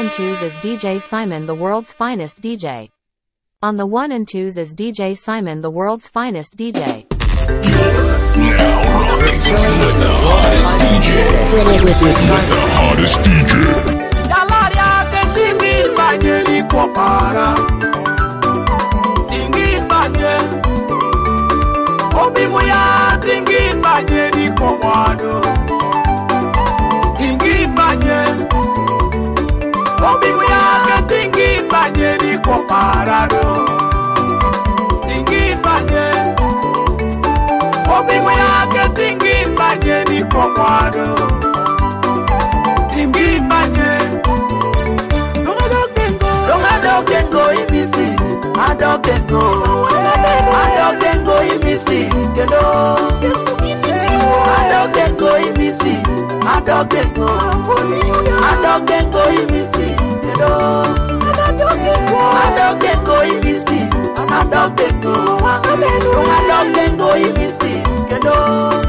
and 2s is DJ Simon, the world's finest DJ. On the 1 and 2s is DJ Simon, the world's finest DJ. You're now rocking with the hottest DJ. With the hottest DJ. Yalaria que tingin banyeri kopara. Tingin banye. Obi moya tingin banyeri komado. Tingin banye. Obi moya que tingin banyeri koparado. Tingin banye. Obi moya que tingin banyeri komado. Tingin banye. Don't go ibisi. I don't go ibisi. You know. I don't go ibisi. I don't go ibisi. You know. I don't go ibisi. I don't go ibisi. You know.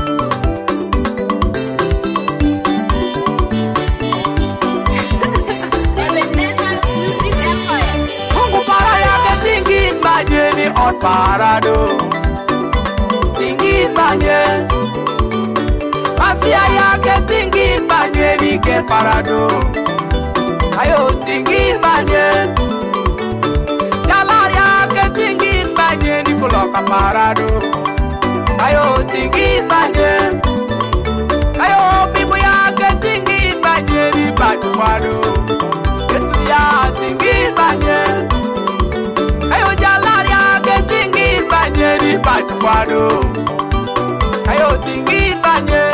Banyeni on parado, tingin banye. Masia ya ke tingin banyeni ke parado. Ayo tingin banye. Yala ya ke tingin banyeni kuloka parado. Ayo tingin banye. Ayo bibu ya ke tingin banyeni batufado. Yesu ya tingin banye. Ayo jalaria ke tingin banyeri batufado. Ayo tingin banye.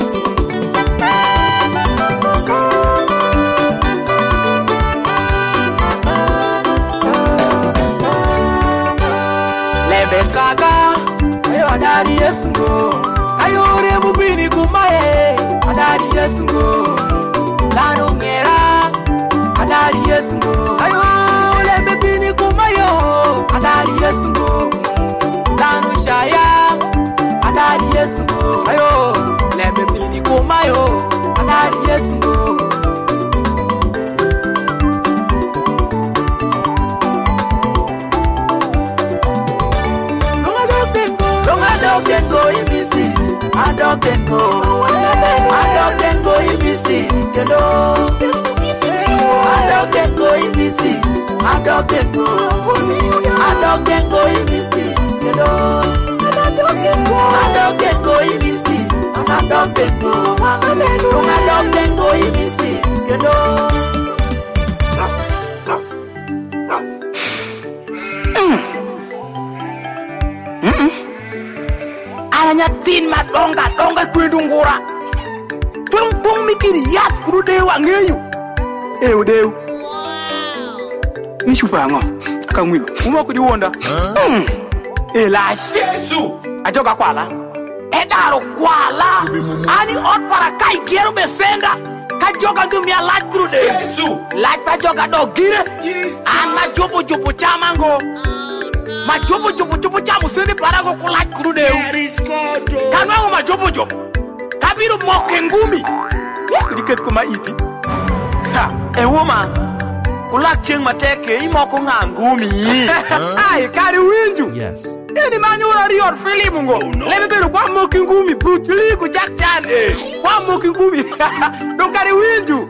Lebe saga. Ayo adari yesungo. Ayo rebu bini kumae. Adari yesungo. Lano ngera. Adari yesungo. Ayo lebe bini kumayo. Adari yesungo. Lano shaya. Adari yesungo. Ayo lebe bini kumayo. Adari yesungo. Don't go ibisi. I don't go ibisi. You know. I don't go ibisi. I don't go ibisi. You know. I don't go ibisi. I don't go ibisi. You know. Alanya tin madonga kwendungura. Tung mikiri yat kurudewa ngeyu. Udeu. Ni chupango. Kamwilo. Umoko di wonda. Elash. Jesu. Ajoga kwala. Edaro kwala. Ani ot para kai gero besenda. Kajoga ngumia laj kurude. Jesu. Laj pa joga do gire. An ma jopo chamango. Ma jopo chamu sende parago kulaj kurude. Kanwa ma jopo. Kabiru moke ngumi. Diket kuma iti. A woman, kulak ching mateke, imoko ngumi. Ay, kari winju. Yes. Any manual rior filimungo. Let me be one moking ngumi, brutally ku Jack Chan. One moking ngumi. Don't carry winju.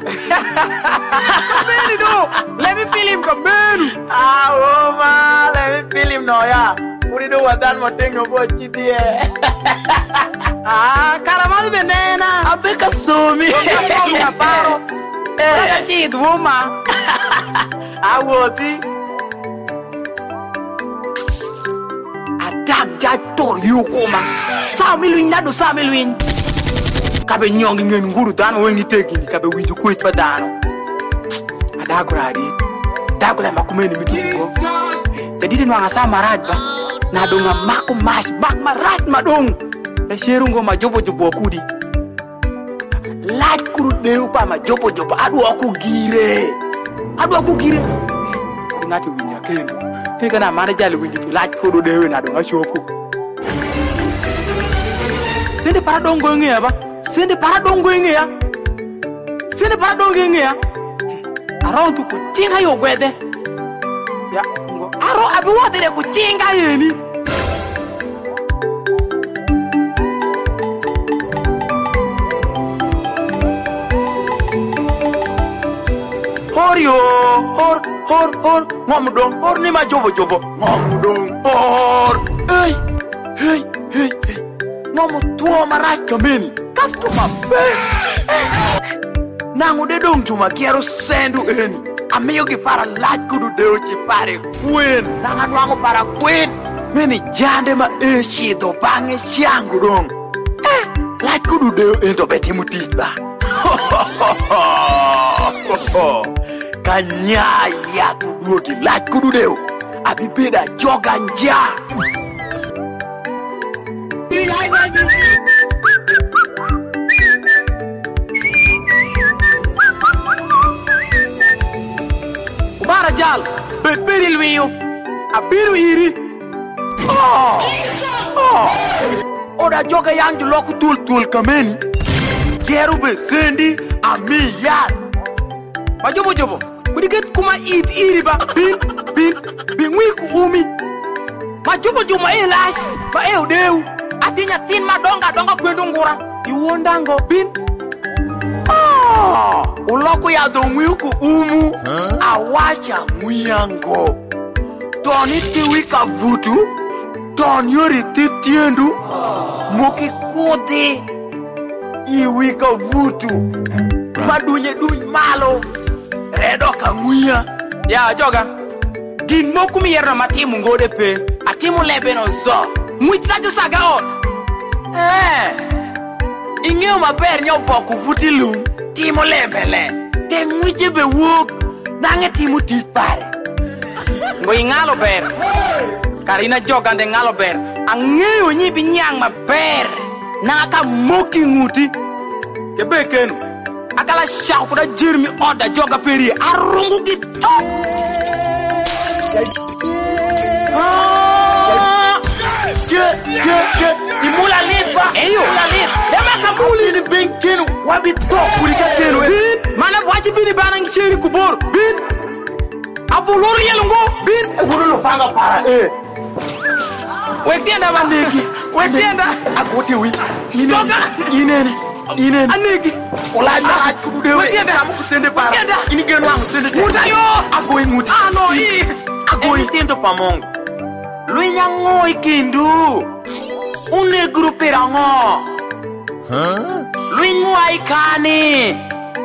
Let me feel him come. Ah, woman, let me feel him now, yeah. What do you do with that moting of what you did? Ah, caramel venena. Abeka sumi. Shit, woman. I would adak jator you koma. Samiluin nado samiluin. Kabe nyong ngin nguru dan wengi teki kabe wiju kuit padano. Adak radi. Dakula makumeni mitiko. Jadi din wanga sama radba. Nado ngamaku mas bak marat madong. Resherungo majobo kudi. Laj kuru deu pa ma jopo adu aku gire ngati winya kendo ni kana mara jali winyi laj kuru deu na do ngachopo sende para dongo ngea around to kutinga yo gwede ya ngo aro abi wodere kutinga yeni Horio hor ngomdong hor ni ma jobo ngomdong hor hey ngomo tuo marach kameni kafto mabe nango de dong chuma kiero sendu eni amiyo ki para lach kudu deo chi pare kwen nanga nwango para kwen meni jande ma chidho bange chiangu dong lach kudu deo ento beti mutitba kanyaya tu duogi lach kudu deo abibeda joga nja Ubara jal, beri luiyo, abiru iri. Oda joga yang juloku tul kameni. Geru besendi ami yar. Majobo, kudiket kuma iri ba bin wiku umi. Majobo juma elash, ba deu. Atinya tin madonga kwendungura. Iwondango bin. Uloko ya dongwiku umu awacha muyango Toni tiwika vutu Ton yori titiendu Moki kode Iwika vutu Madunye malo Redo kanguya Ya joga Din moku miyerna matimu ngode pe Atimu lebe no zo Mwitaju saga on Ingeo maber nyo boku vuti lum Timo lembele te ngwije be wok nange timo tipare ngo ingalo ber karina joga de ngalo ber angeo nyibi nyang maber nanga ka moki nguti ke bekenu akala shau kuda jirmi oda joga peri arungu gitu imula lipa imula lipa dama kabuli ni benkenu wabi top kulika kenu mana waji bini bana ngicheri kubor bin avuluru yelungo bin avuluru panga para wetienda bandiki wetienda akoti wi toka inene anegi olanya akude wetienda amukusende para inigeno amusende mutayo agoi muti ano agoi tento pamongo luinya ngoi kindu une grupera ngo luingu aikani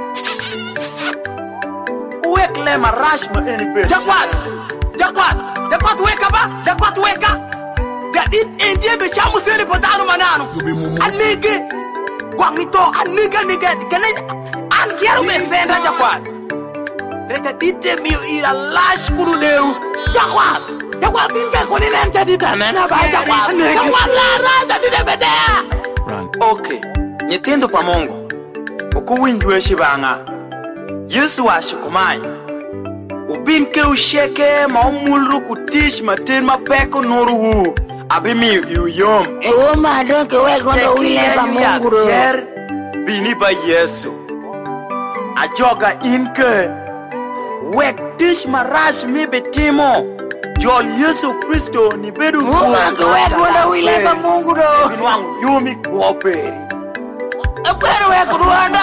wekle marashma enipe jakwat weka jadit endie be chamu sene potano manano anege wangito anega kene an kiero be senda jakwat reta dite mi ira lash kuru deu jakwat bin be koni nenta dita mena ba jakwat la dite bedea okay nyitendo pamongo ukuwinjwe shibanga Yesu washikumai ubinke usheke maumulru kutish matin mapeko noruhu abimi uyom ma donke wekondo wile pamongo yer bini ba Yesu ajoga inke wek tish marash mi betimo jol Yesu Kristo ni bedu ma wekondo wile pamongo binwang yomi kuoperi Pero wekondo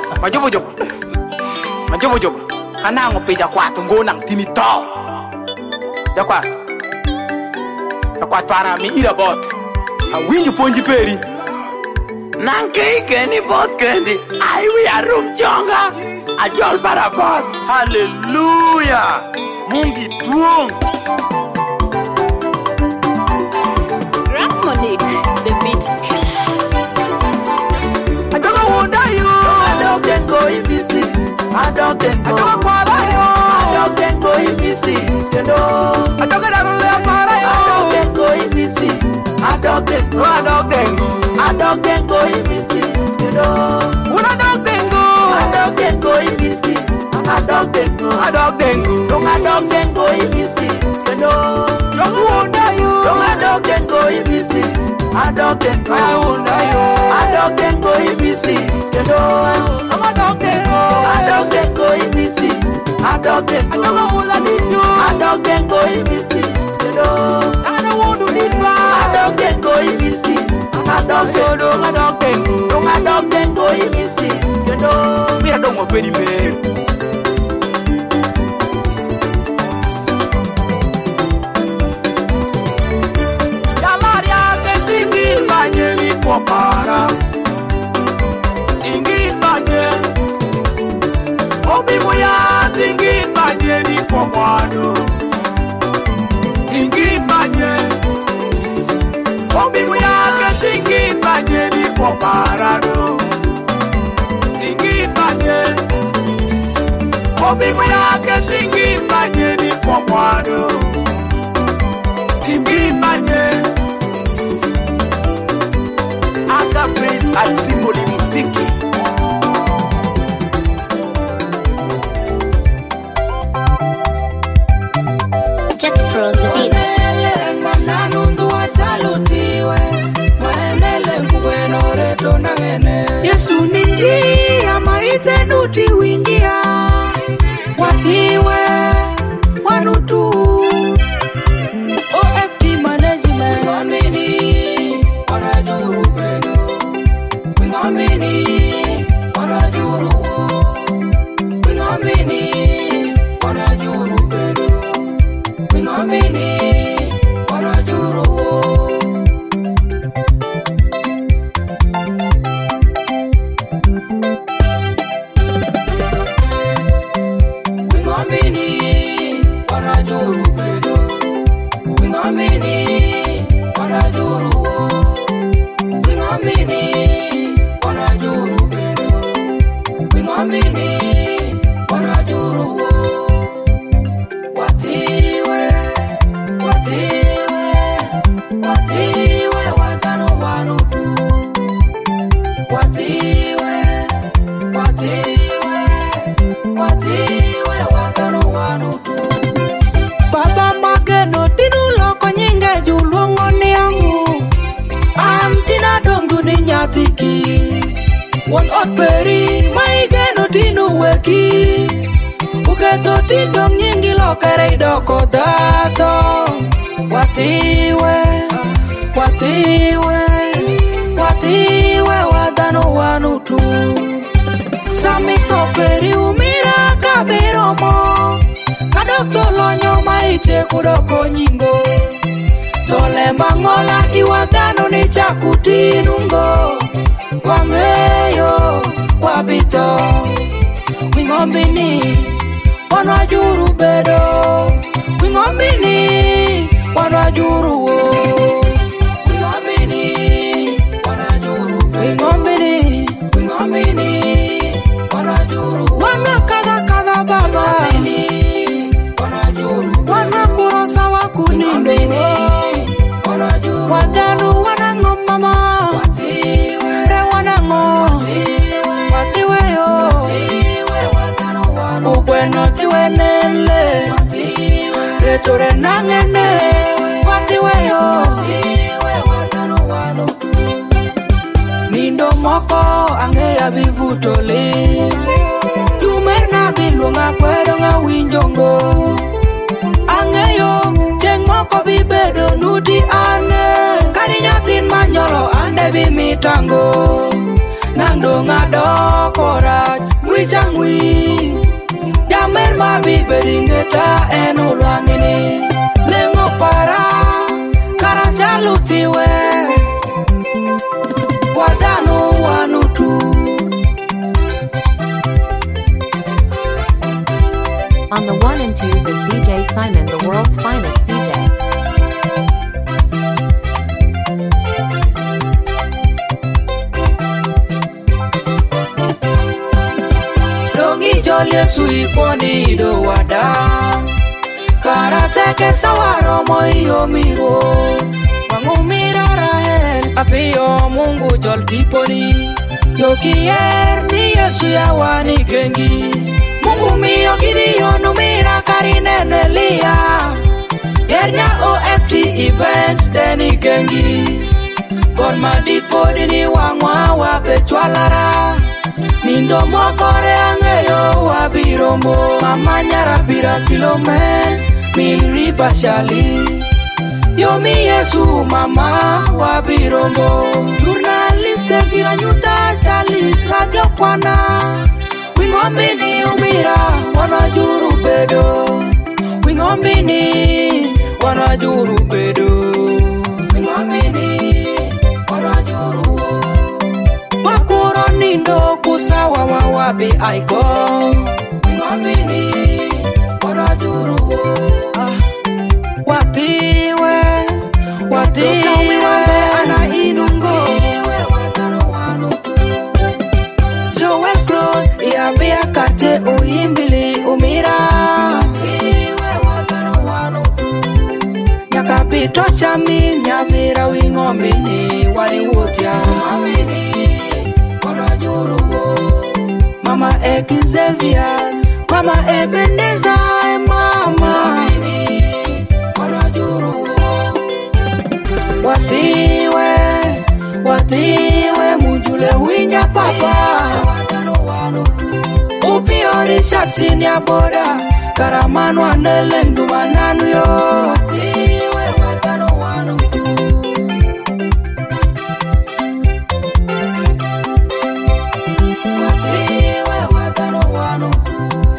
Majobo kanango peja kwatu ngonang tinito jakwat para mi ira bot awinju ponji peri nangke keni bot kendi ai wi arum jonga ajol para bot haleluya mungi tuong Ramonic the beat ajoga wonda yo adokengo ibisi adokengo ibisi kendo adokengo darule para yo adokengo ibisi adokengo ibisi kendo una adokengo ibisi adokengo ibisi kendo yo wonda yo adokengo ibisi adokengo wonda yo adokengo ibisi kendo adokengo ibisi adogengo muladitu adogengo ibisi kedo anawodu ditwa adogengo ibisi adogengo ibisi kedo mira dongo pedi me Yamaria ke singir manye mi popara ingir manye Obi moya tingi manye ni pomwado Tingi manye Obi moya ke tingi manye ni poparado Tingi manye Obi moya ke tingi manye ni pomwado Tingi manye Aka praise at simboli muziki Jack Pro the beats. Yesu ni njia maite nuti wingia watiwe wanutu OFT management wingomini wanajuru beno wingomini wanajuru wingomini wanajuru beno wingomini wanajuru Baba mageno tinulo konyinge juluongo ni angu Antina dongu ni nyatiki Won otperi maigeno tinu weki Uketo tindong nyingi lokere idoko dato Watiwe, watiwe, watiwe wadano wanutu Sami toperi umira kabiromo Kadok tolonyo maite kudoko nyingo Tole mangola iwadano ni chakutinungo Wangeyo wabito Wingombini wanajuru bedo Wingombini wanajuru wo Wingombini wanajuru bedo Wingombini wanajuru Wanakadha kadha baba Wanakurosa wakunindo Wadanu wanango mama Re wanango Watiweyo Ubweno tiwenele Retore nangene Watiweyo Nindo moko angeya bivutole Dumer na bilunga kwero nga winjongo Angeyo jeng moko bibedo nudi ane Kani nyatin manyolo ande bimitango Nando ngado korach Wichangwi Jamer ma bibedingeta enulwangini Lengo para Karachalutiwe Wadano wanutu On the 1 and 2s is DJ Simon, the world's finest DJ. Dongi jolye sui poni do wada Karateke sawaro moyo miro Wangumira rahel apiyo mungu jol tiponi Yokier ni Yesu ya wani gengi Mungu miyo gidiyo numira karinene liya Yernya OFT event deni gengi Kon madipodi ni wangwa wape chwalara Nindo mokore angeyo wabiro Wabirombo, Mama Nyarabira Philomen, Milri Bashali. Yomi Yesu Mama Wabirombo. Journaliste Giranyuta Chalis Radio Kwana. Wingombini umira wanajuru bedo. Wingombini wanajuru bedo. Wingombini wanajuru. Wakuro nindo kusawa wawabi aiko. Wingombini wanajuru. Watiwe ana inungo. Joel Claude Iabia kate uimbili umira. Nyakapito chami nyamira Wingombini wari wotia. Mama Xavier's, Mama Ebenezer, Mama Watiwe mujule winya papa. Upio Richard Senior Boda Karamanu anelendu mananu yo. Watiwe watano wanutu. Watiwe watano wanutu.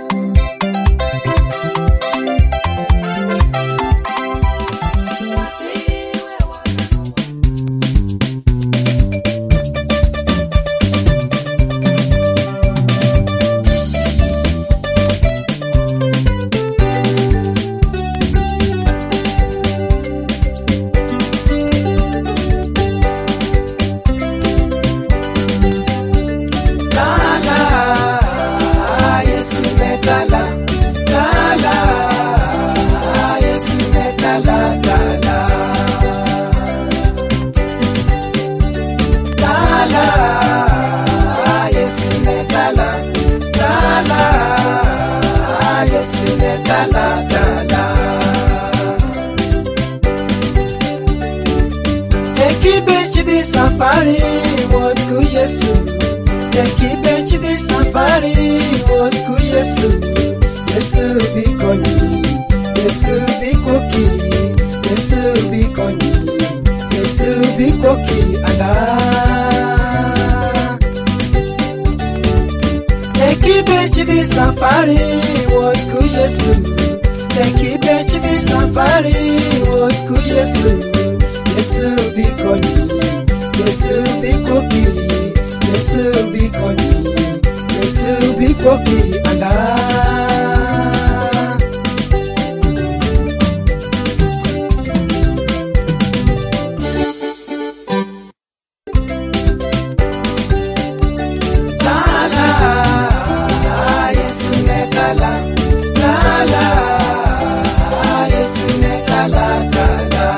Safari wod ku Yesu. Ekibech di safari wod ku Yesu. Yesu bikoni, Yesu bikoki, Yesu bikoni, Yesu bikoki ala. Ekibech di safari wod ku Yesu. Ekibech di safari wod ku Yesu. Yesu bikoni, Yesu bikoki, Yesu bikoni, Yesu bikoki ala. Tala, Yesu netala, tala, Yesu netala, tala.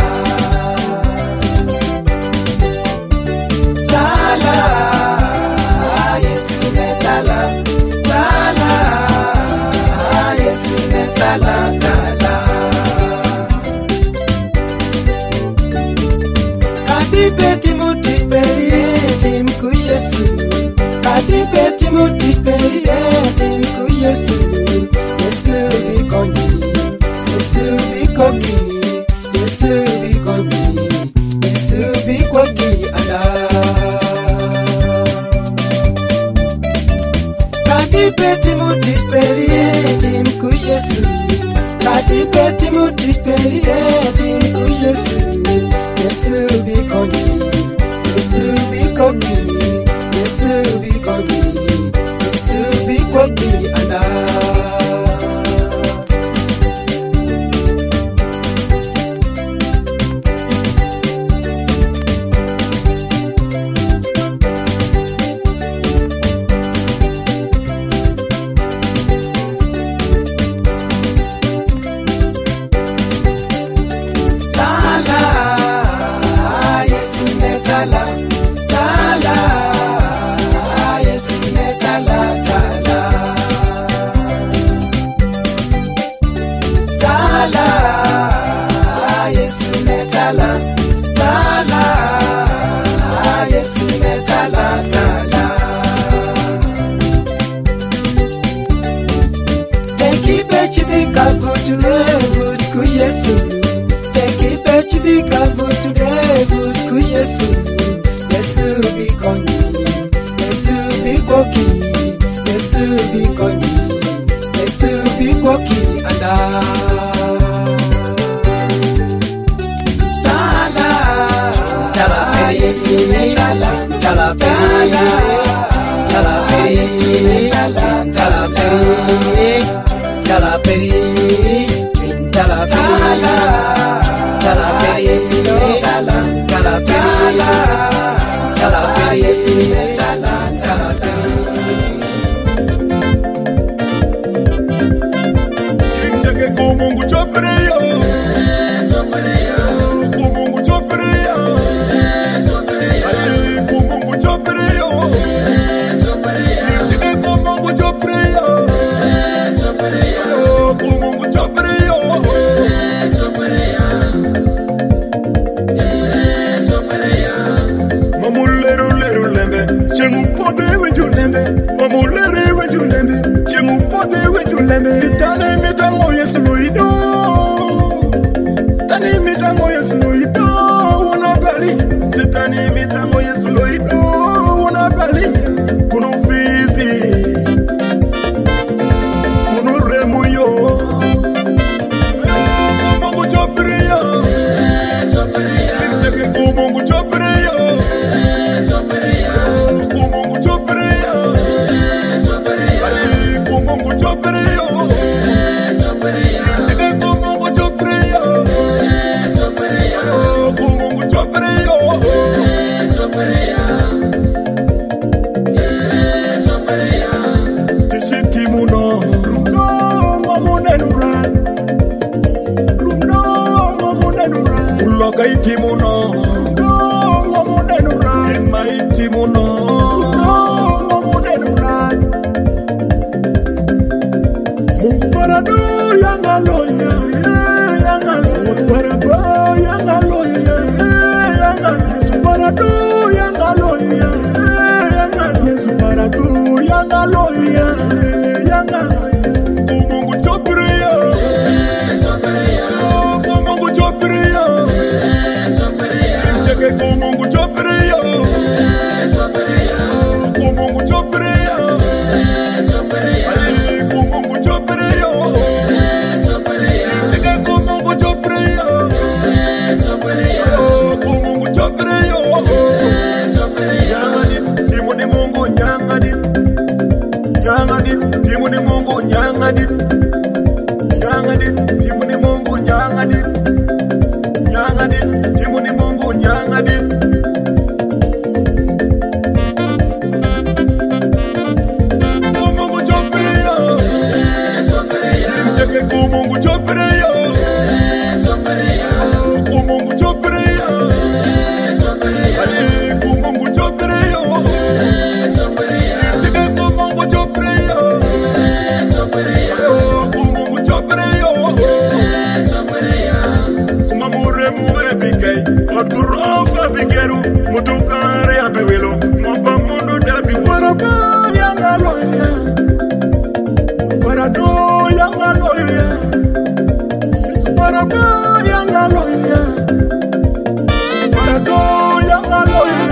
Kadipeti mutiperi timku Yesu. Kadipeti mutiperi timku Yesu. Yesu bikoni, Yesu bikoki, Yesu bikoni, Yesu bikoki ala. Kadipeti mutiperi timku Yesu. Kadipeti mutiperi timku Yesu. Yesu bikoni, Yesu bikoki, Yesu bikoni, Yesu bikoki ala. pechidika vut ku Yesu. Teki pechidika vut ku Yesu. Yesu bikoni, Yesu bikoki, Yesu bikoni, Yesu bikoki anda. Tala, tala Yesu tala, tala tala, tala Yesu tala, tala tala tala tala, tala Yesu tala, tala tala. Tala Yesu tala tala Cheke kumungu chopreyo kumungu chopreyo kumungu chopreyo cheke kumungu chopreyo kumungu chopreyo Sitani mitango Yesu luido, sitani mitango Yesu luido, wanabali. Sitani mitango Yesu luido, wanabali. Kuno fizi, kuno remuyo, kumungu chopriyo, cheke kumungu chopriyo, kumungu chopriyo, kumungu chopriyo. Timuno, my Timuno, Muparado, Yangaloya, Muparado, Yangaloya, Muparado, Yangaloya, Muparado, Yangaloya, Kumungu chopriyo, Kumungu chopriyo. Cheke kumungu chopriyo, kumungu chopriyo, kumungu chopriyo, cheke kumungu chopriyo, kumungu chopriyo. Nyangadi, timu ni Mungu nyangadi, nyangadi, timu ni Mungu nyangadi, nyangadi, timu ni Mungu nyangadi, nyangadi, timu ni Mungu nyangadi. Kumungu chopriyo, cheke kumungu chopriyo, kumungu chopriyo, kumungu chopriyo, cheke kumungu chopriyo, kumungu chopriyo. Kumamure muebike, odgur ofa bikeru, mutukare abewelo, moba mundu dabi waraba yangaloya, warado yangaloya, waraba yangaloya, warado yangaloya.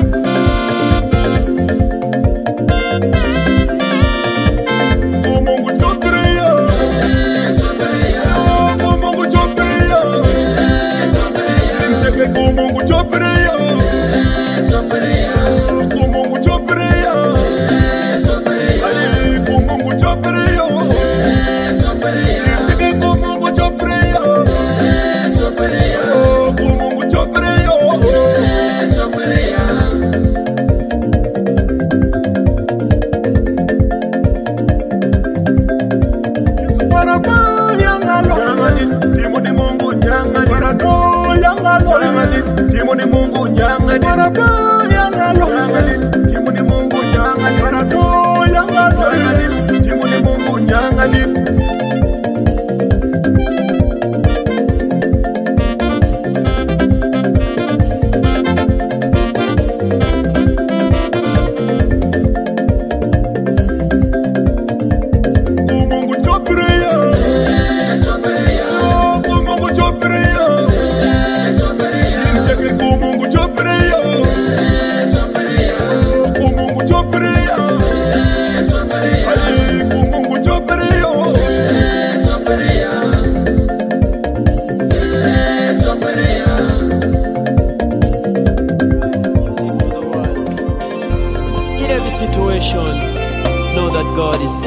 Kumungu chopriyo, kumungu chopriyo. Cheke kumungu chopriyo, kumungu chopriyo, kumungu chopriyo, cheke kumungu chopriyo, kumungu chopriyo. Timu ni Mungu nyangadi, timu ni Mungu nyangadi, timu ni Mungu nyangadi, timu ni Mungu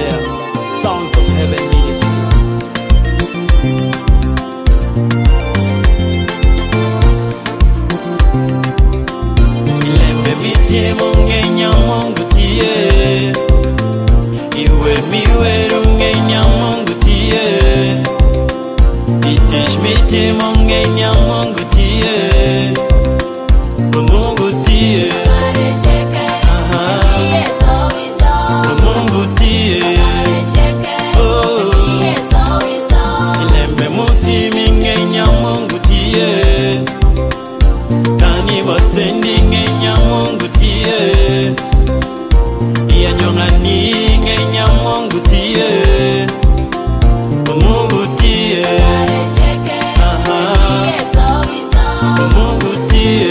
Yeah, Sounds of Heaven Ministry. Ilembe miti mungenya Mungu tie, iwe miwe rungenya Mungu tie, itish miti mungenya Mungu tie, Mungu tie. Mungu tie. Ilembe muti mingenya Mungu tie, kani basendi ngenya Mungu tie, iyanyongani ngenya Mungu tie, Mungu tie. Mungu tie.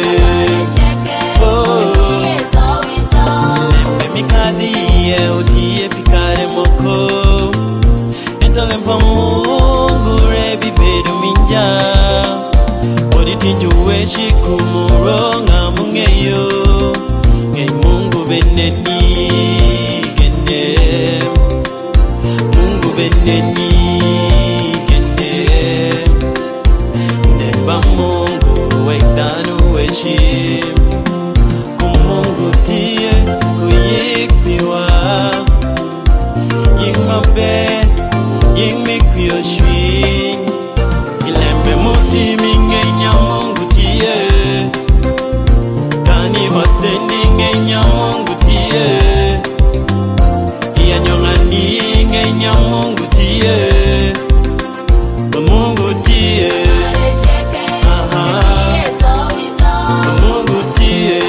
Ilembe mikadie utie pikare moko, entole mpa Mungu rebi bedu minja, oditinjuwe shikumuronga mungeyo, ngei Mungu beneni gene, Mungu beneni gene, neba Mungu wektanu weshim, kumungu tie kuyikpiwa, ying mabe, ying mikpio shwin. Ilembe muti mingenya Mungu tie, kani basendi ngenya Mungu tie, iyanyongani ngenya Mungu tie, Mungu tie. Mungu tie.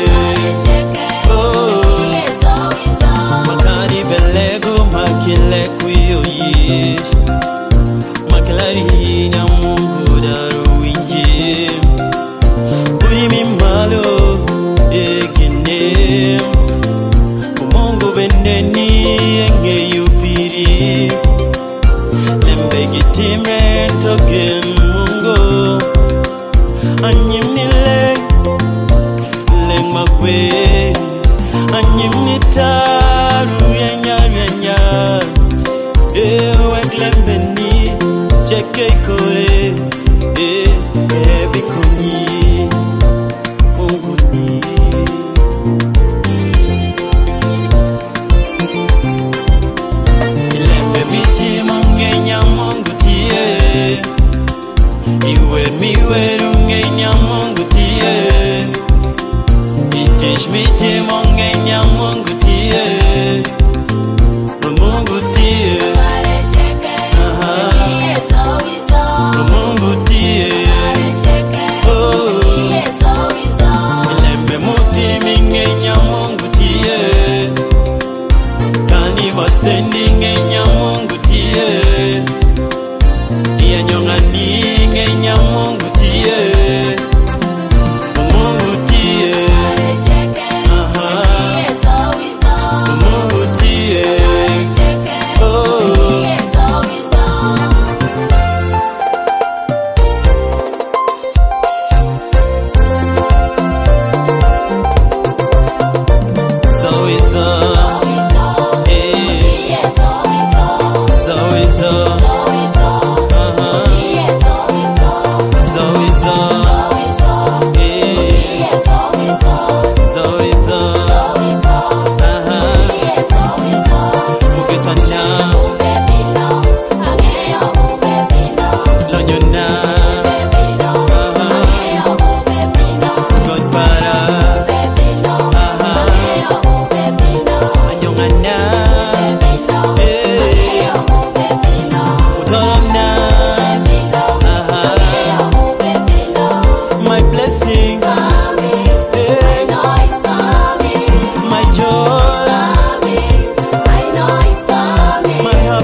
Makani belego makile kuyo yish, maklari na Mungu daruinje, uri mimalo egene, Mungu beneni enge yupiri, lembe gitimre token Mungu, anyimnile lengmakwe, anyimnitaru yenya, ewe glembeni cheke kore, bikuni Mungu ni. Ilembe miti mungenya Mungu tie, iwe miwe rungenya Mungu tie, itish miti mungenya Mungu tie, Mungu tie. Mungu tie. Ilembe muti mingenya Mungu tie, kani basendi ngenya Mungu tie, iyanyongani ngenya Mungu tie, Mungu tie. Mungu tie. My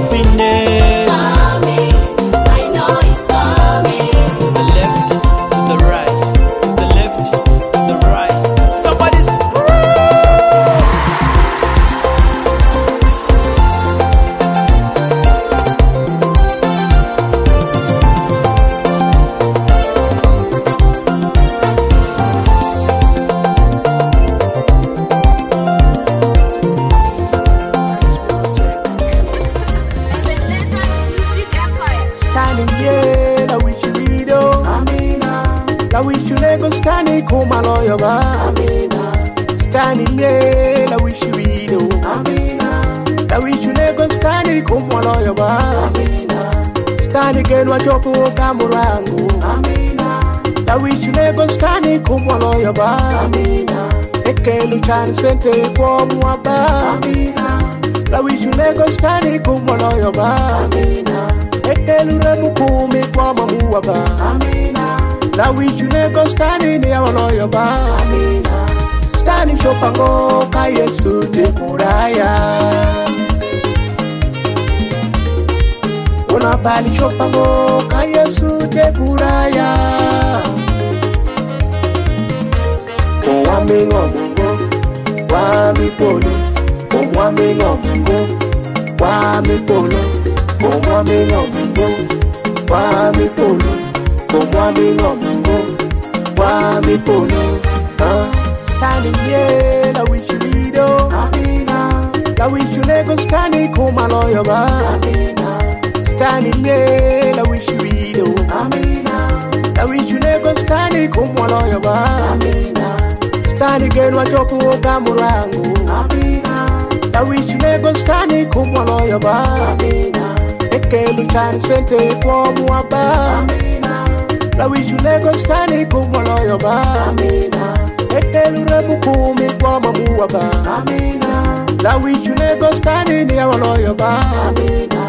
ye la wichido amina la wichunego skani kumaloyo ba amina skani ye la wichido amina la wichunego skani kumaloyo ba amina skani genwa chopo kamurangu amina la wichunego skani kumaloyo ba amina ekelu chan sente kwa mwaba amina la wichunego skani kumaloyo ba amina ekelu remu kumi kwa mamuwa ba amina la wichunego skani ni awaloyo ba amina skani shopango ka Yesu te kuraya una bali shopango ka Yesu te kuraya Mwami ngomungo Mwami polo Mwami ngomungo Mwami polo Mwami ngomungo Mwami polo Mwami ngomungo Mwami polo Skani ye la wichido amina la wichunego skani kumaloyo ba amina skani ye la wichido amina la wichunego skani kumaloyo ba amina skani genwa chopo kamurangu amina la wichunego skani kumaloyo ba amina ekelu chan sente kwa mwaba amina la wichunego skani kumaloyo ba amina ekelu remu kumi kwa mamuwa ba amina la wichunego skani ni awaloyo ba amina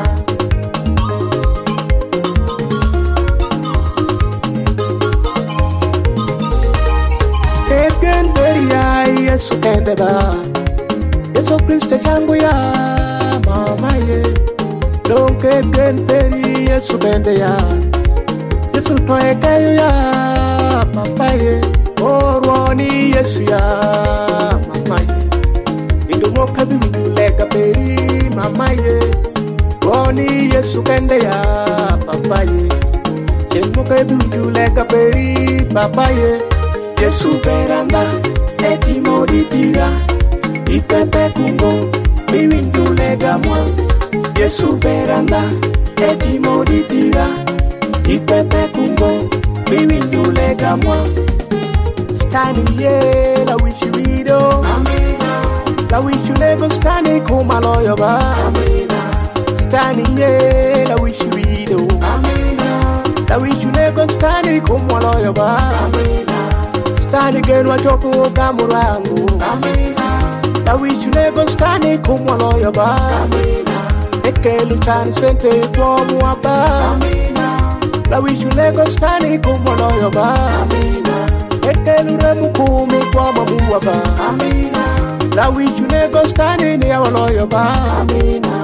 Egen beria Yesu kende ba Yesu Kristo changu ya mama ye Donke egen beri Yesu kende ya Yesu toe kayo ya papa ye Orwani Yesu ya mama ye Indomo kabi winulega beri mama ye Rwani Yesu kende ya papa ye Chenmo kabi winulega beri papa ye Yesu beranda etimo ditira Ipepe kungo miwindulega mwa Yesu beranda etimo ditira Ipepe kungo miwindulega mwa Skani ye la wichido amina la wichunego skani kumaloyo ba amina skani ye la wichido amina la wichunego skani kumaloyo ba amina skani genwa chopo kamurangu amina la wichunego skani kumaloyo ba amina ekelu chan sente kwa mwaba amina la wichunego skani kumaloyo ba amina ekelu remu kumi kwa mamuwa ba amina la wichunego skani ni awaloyo ba amina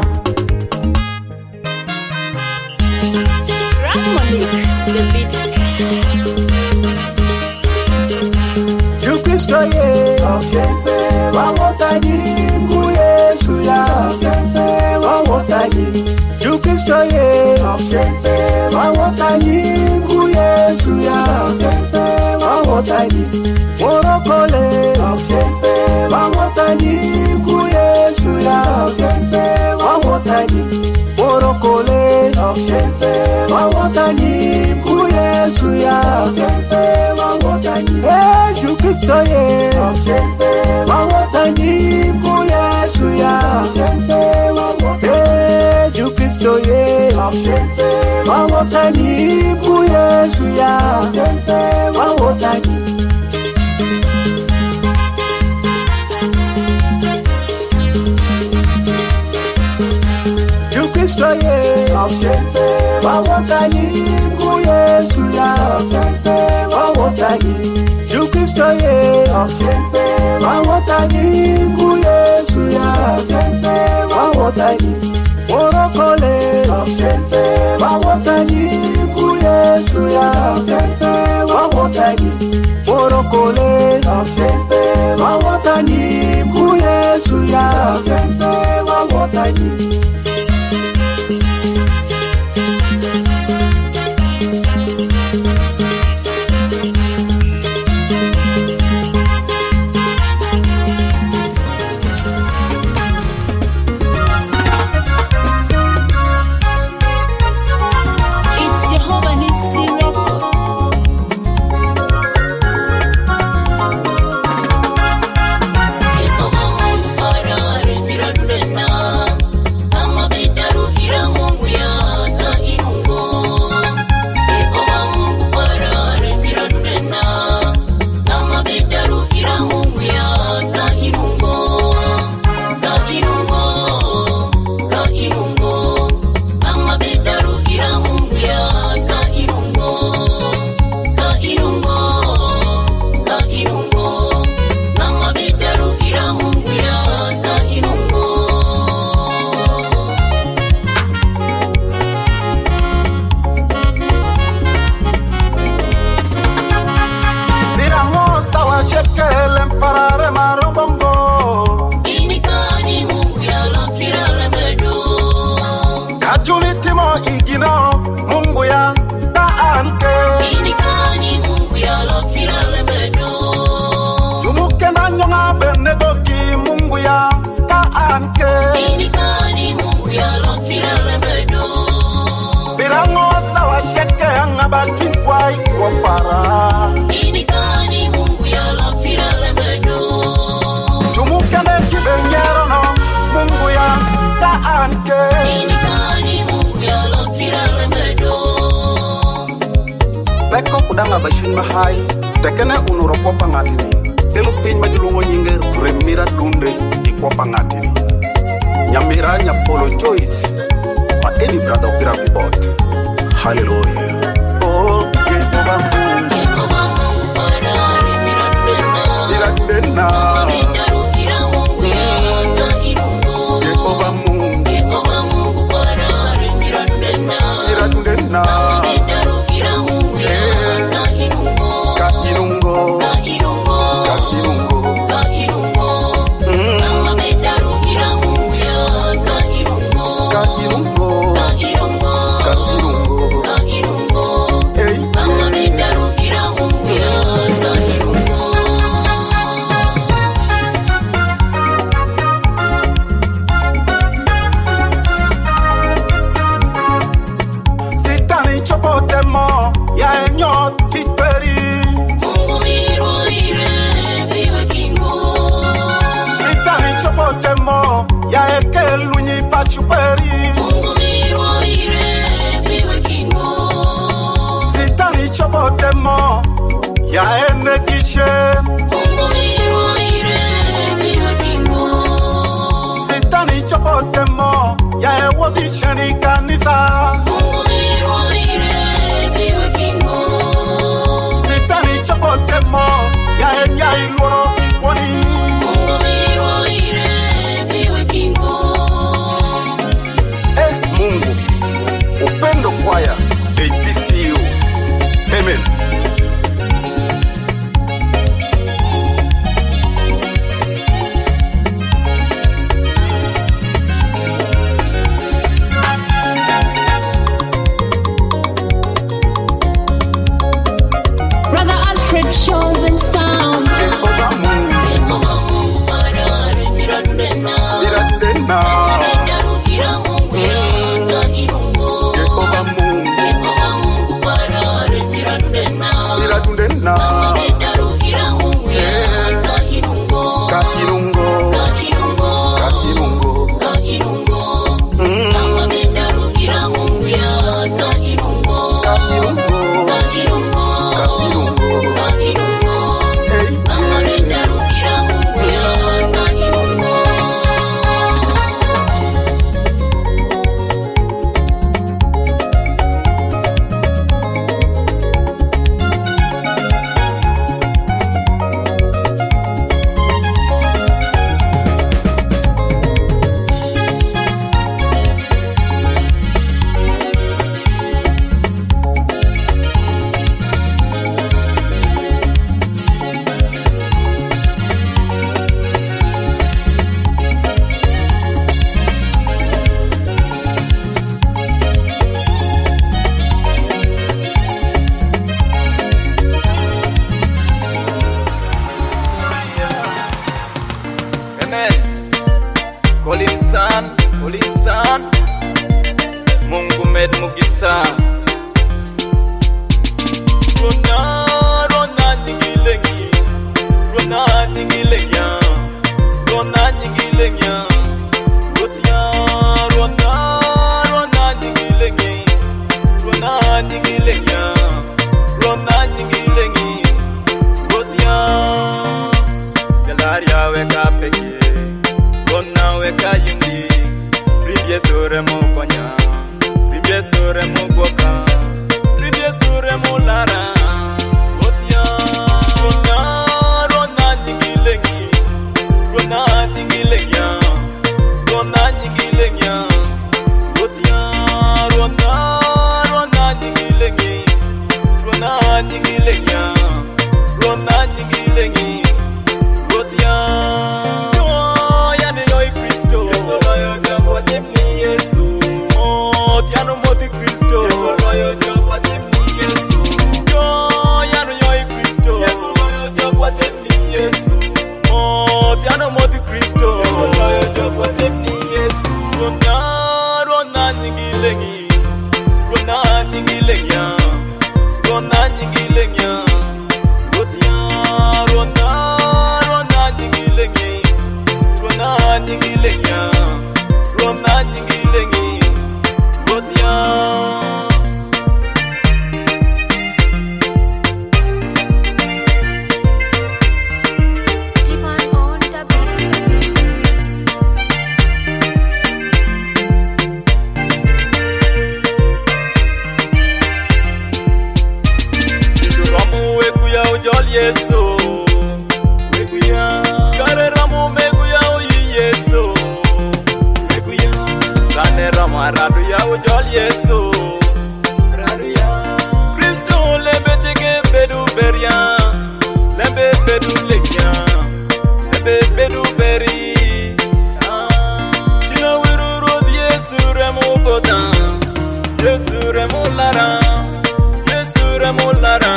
Rahmanik, the beat. Kristo ye okempe wawotaji ku Yesu ya okempe wawotaji Kristo ye okempe wawotaji ku Yesu ya okempe wawotaji Morokole okempe wawotaji ku Yesu ya okempe wawotaji Morokole okempe wawotaji ku Yesu ya okempe wawotaji Kristo ye okempe wawotaji ku Yesu ya okempe wawotaji Kristo ye okempe wawotaji ku Yesu ya okempe wawotaji Kristo ye okempe wawotaji ku Yesu ya okempe wawotaji Kristo ye okempe wawotaji ku Yesu ya okempe wawotaji Morokole okempe wawotaji ku Yesu ya okempe wawotaji Morokole okempe wawotaji ku Yesu ya okempe wawotaji bati kwai wapara Inikani Mungu ya lokira lebedo Tumukane kibenyero no Mungu ya taanke Inikani Mungu ya lokira lebedo Beko kudanga bashun mahai Tekene unuro kopa ngatini Telu pin majulungo nyinge remira dunde di kopa ngatini Nyamira nyapolo choice But any brother pira bibot Hallelujah Oh, Yehova Mungu Yehova Mungu para remira dena Mira dena Ira Mungu ya irungo Yehova Mungu Yehova Mungu para remira dena Mira dena Ira Mungu ya irungo Ka irungo Ka irungo Ka irungo Ka irungo Nama bedaru ira Mungu ya Ka irungo Ka irungo Ka irungo Ka irungo Ka irungo Hey Nama bedaru ira Mungu ya Ka irungo Sitani chopote mo Ya enyo tiperi Mungu miro ire biwe kingo Sitani chopote mo Ya eke lunyi pachuperi Mungu miro ire biwe kingo Sitani chopote mo Ya ene kishe Mungu miro ire biwe kingo Sitani chopote mo Ya ewozi sheni kanisa Mungu miro ire biwe kingo Sitani chopote mo Ya enya ilworo ikwani Mungu miro ire biwe kingo Mungu Upendo kwaya APCU Amen Brother Alfred shows and sound. Yehova Mungu Yehova Mungu para remira dena Mira dena Bedaru ira Mungu ya Ka irungo Yehova Mungu Yehova Mungu para remira dena Mira dena Bedaru ira Mungu ya Ka irungo Ka irungo Ka irungo Ka irungo Ka irungo Nama bedaru ira Mungu ya Ka irungo Ka irungo Ka irungo Ka irungo Ka irungo Hey Nama bedaru ira Mungu ya Ka irungo Kolinsan Mungu med mugisa Rona nyingilengi Rona nyingilenya Rona nyingilenya Rona nyingilengi Rona nyingilenya Rona nyingilengi Galaria weka peke Rona weka yindi Ribye sore mo konya Ribye sore mo boka Ribye sore mo lara Rona nyingilengi Rona nyingilenya Rona nyingilenya Rona nyingilengi Rona nyingilenya Rona nyingilengi Yani yoy Kristo Yesu loyo jabwa temni Yesu Tiano moti Kristo Yesu loyo jabwa temni Yesu Yani yoy Kristo Yesu loyo jabwa temni Yesu Tiano moti Kristo Yesu loyo jabwa temni Yesu Rona nyingilengi Rona nyingilenya ujol Yesu Meguya Kare ramu meguya uyi Yesu Meguya Sane rama radu ya ujol Yesu Radu ya Kristo lebe cheke bedu beria Lebe bedu lekya Lebe bedu beri Tina wiru rod Yesu remu kota Yesu remu lara Yesu remu lara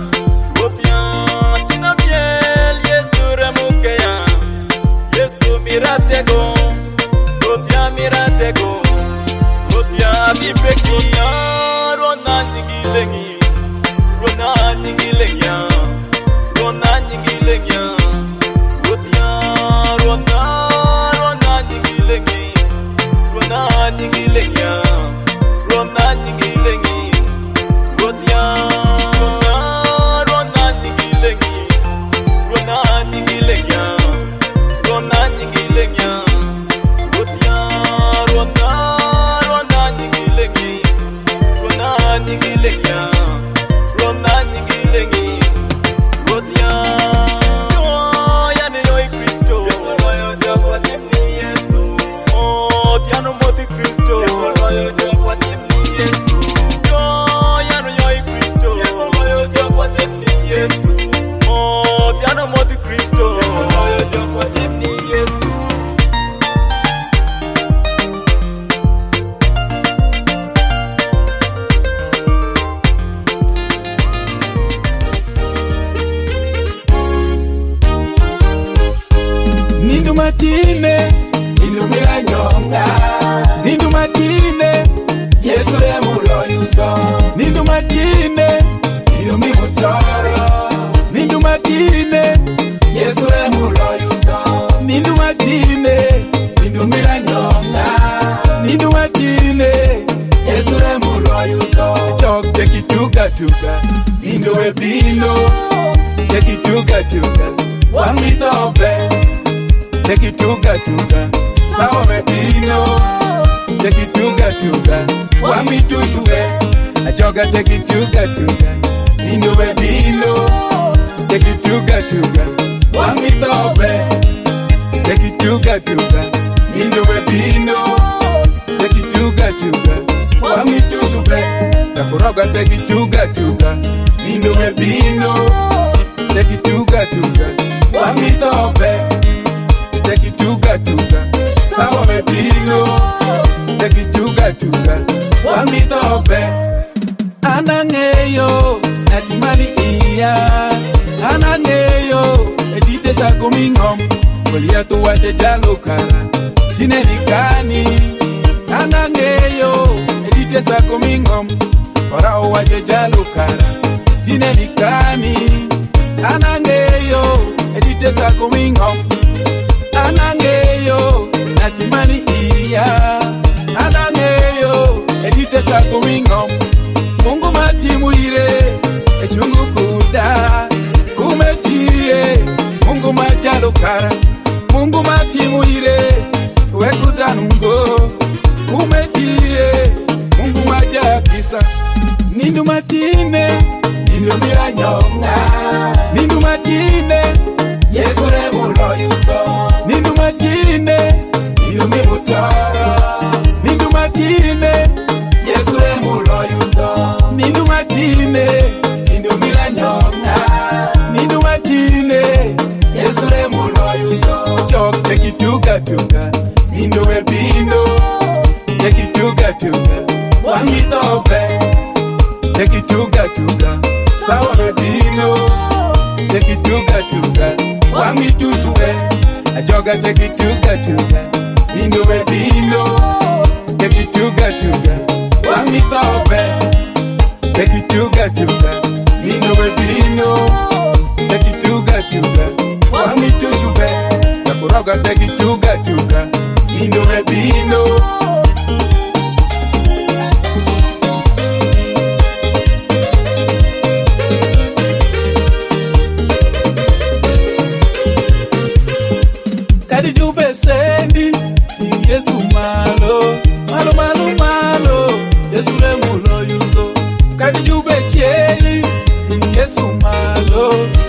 Miratego, Rotia Miratego, Rotia Bipekia, Rona Ningilengi, Rona Ningilengia, Rona Ningilengia, Rotia, Rona Ningilengi, Rona Ningilengia, Rona Ningilengi, Rotia, Rona Ningilengi, Rona Ningilengia. Rona nyingilenya Rotia Rona nyingilenya Rona nyingilenya Rona nyingilenyi Rotia Yani yoi Kristo Yesu loyo jagwa timni Yesu Tiano moti Kristo Yesu loyo jagwa timni Yesu Yani yoi Kristo Yesu loyo jagwa timni Yesu Tiano moti Kristo Yesu loyo jagwa timni Nindu matine, nindu mira nyonga. Nindu matine, Yesu le mulo yuso. Nindu matine, nindu mi mutoro. Nindu matine, Yesu le mulo yuso. Nindu matine, nindu mira nyonga. Nindu matine, Yesu le mulo yuso. Chok teki tuga tuga, nindu webino. Teki tuga tuga, wangi tobe. Take it tuga, sawa mepino. Take it tuga, wami tusue. Ajoga take it tuga, indo bebino. Take it tuga, wami tobe. Take it tuga, indo bebino. Take it tuga, wami tusue. Nakuroga take it tuga, indo bebino. Take it tuga, wami tobe. Take it tuga, sawa mepino. Take it tuga, wami tobe. Anangeyo, natimani iya. Anangeyo, edite sa gumingom. Kolia tu wache jalo kara, tineni kani. Anangeyo, edite sa gumingom. Kora o wache jalo kara, tineni kani. Anangeyo, edite sa gumingom. Anangeyo, natimani iya. Anangeyo, edite sa gumingom. Mungu matimu ire, echungu kuda. Kumetie, Mungu majalo kara. Mungu matimu ire, wekuda nungo. Kumetie, Mungu majakisa. Nindu matine, nindu mira nyonga. Nindu matine, Yesu le mulo yuso. Nindu matine, nindu mi mutoro. Nindu matine, Yesu le mulo yuso. Nindu matine, nindu mira nyonga. Nindu matine, Yesu le mulo yuso. Chok teki tuga, nindu webino. Teki tuga, wangi tobe. Teki tuga, sawa webino. Teki tuga, wangi tusue. Ajoga take it tuga, indo bebino. Take it tuga, wangi tobe. Take it tuga, indo bebino. Take it tuga, wangi tusue. Nakuroga take it tuga, indo bebino. Kadi jube sendi, Yesu malo. Malo, malo, malo, Yesu le mulo yuzo. Kadi jube cheli, Yesu malo.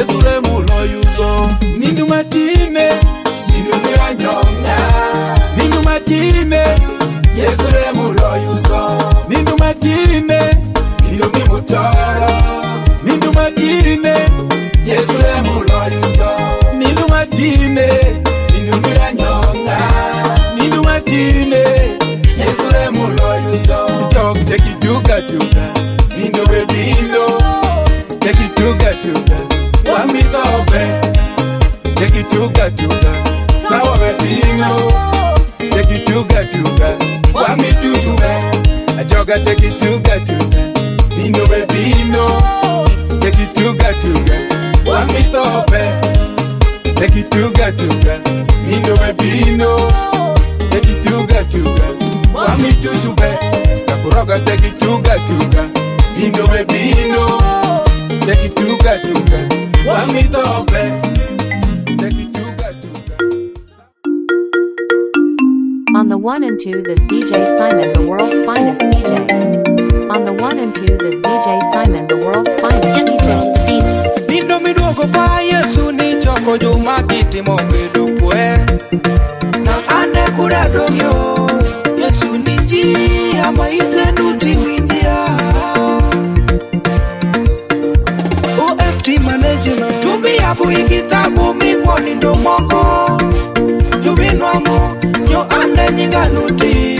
Yesu remulo yuzo. Nindu matine, nindu miranyonga. Nindu matine, Yesu remulo yuzo. Nindu matine, nindu mimutoro. Nindu matine, Yesu remulo yuzo. Nindu matine, nindu miranyonga. Nindu matine, Yesu remulo yuzo. Talk take it tuka. Nindu bebino. Take it tuka. Wami dobe. Take it tuka. Sawa bebino. Take it tuka. Wami tusube. Ajoga take it tuka. Nindu bebino. Take it tuka. Wami dobe. Take it tuka. Nindu bebino. Take it tuka. Wami tusube. Nakuroga take it tuka. Nindu bebino. Take it tuka. Wami dobe. Take it tuka. On the 1 and 2s is DJ Simon, the world's finest DJ. On the 1 and 2s is DJ Simon, the world's finest DJ. Nindo miduogo pa Yesu ni choko juma kitimo bedo pue. Na ane kura dongyo Yesu ni ji ama ite nuti windia. OFT management Tubi abu ikitabu mikwa nindo moko. Tubi nwangu yo ane nyinga nuti.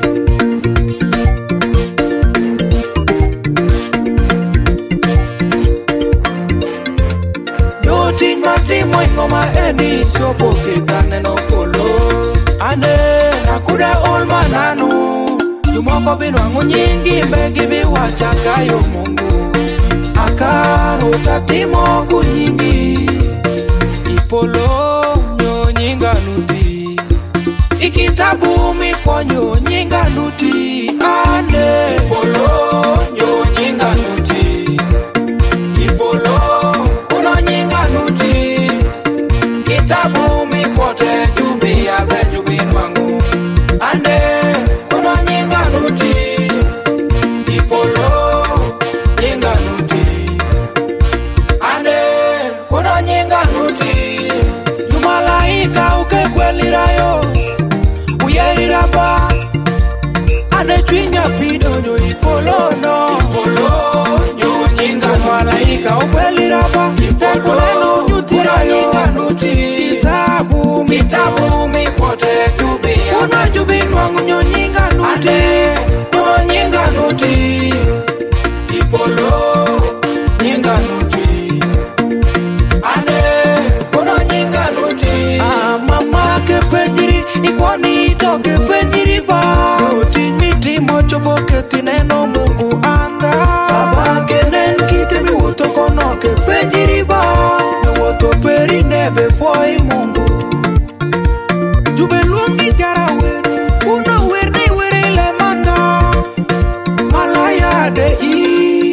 Matimo ingoma eni chopo kitane no polo. Ane nakuda olma nanu. Yumoko binwangu nyingi mbegi biwacha kayo Mungu. Akaro tatimo kunyingi. Ipolo nyo nyinga nuti. Ikitabu mikonyo nyinga nuti. Ane ipolo nyo nyinga nuti. Ipolo kuno nyinga nuti. Kitabu mikote jubi abe jubi nwangu. Ande kuno nyinga nuti. Ipolo nyinga nuti. Ande kuno nyinga nuti. Yumalaika ukekwelirayo. Uyeliraba. Ande chwinya pido nyo ipolo no. Ipolo nyo nyinga malaika ukweliraba. Ipolo nyutira nyinga nuti. Mitabu mikote jubi. Kuna jubi nwangu nyo nyinga nuti. Ande kuno nyinga nuti. Ipolo nyinga nuti. Ande kuno nyinga nuti. Mama ke penjiri ikwani toke penjiri ba. Nuti miti mocho boke tineno Mungu anga. Baba kenen kite mi woto kono ke penjiri ba. Woto peri nebe foi Mungu. Jube luongi jara wer. Uno wer ni wer ile manda. Malaya de i.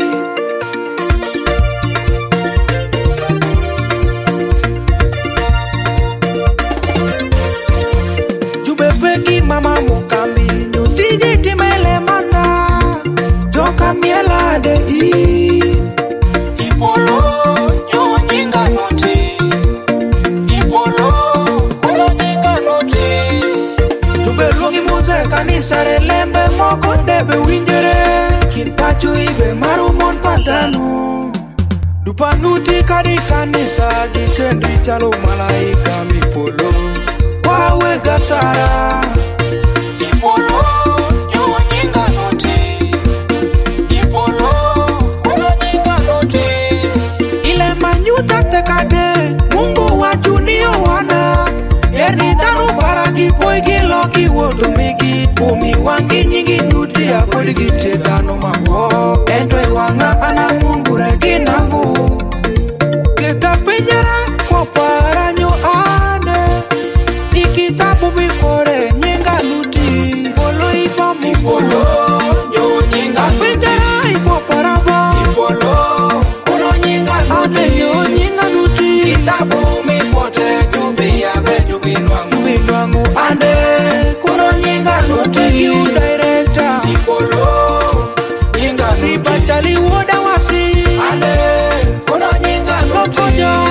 Jube peki mama mukambi. Nyutiji timele manda. Joka miela de i. Ipolo nyo nyinga nuti. Ipolo kuno nyinga nuti. Jube luongi muse kanisa relembe moko debe winjere. Kinpachu ibe marumon patanu. Dupanuti kadi kanisa gikendi chalo malaika mipolo. Wawe gasara. Ipolo nyo nyinga nuti. Ipolo kuno nyinga nuti. Ile manyuta tekade Mungu wachunio wana. Yerni tanu paragi poigi loki wodomigi. Umi wangi nyingi nuti ya kodigi tedano mako. Ento iwanga ana Mungu regi nafu. Kita penyera kwa paranyo ane. Ikitabu mikore nyinga nuti. Polo ipa mufolo nyo nyinga penyera ipo paraba. Ipolo kuno nyinga nuti. Ane nyo nyinga nuti. Kitabu mikote jubi abe jubi nwangu. Jubi nwangu ande kuno nyinga nuti. You director. Ipolo nyinga nuti. Ribachali woda wasi. Ande kuno nyinga nuti. Lokojo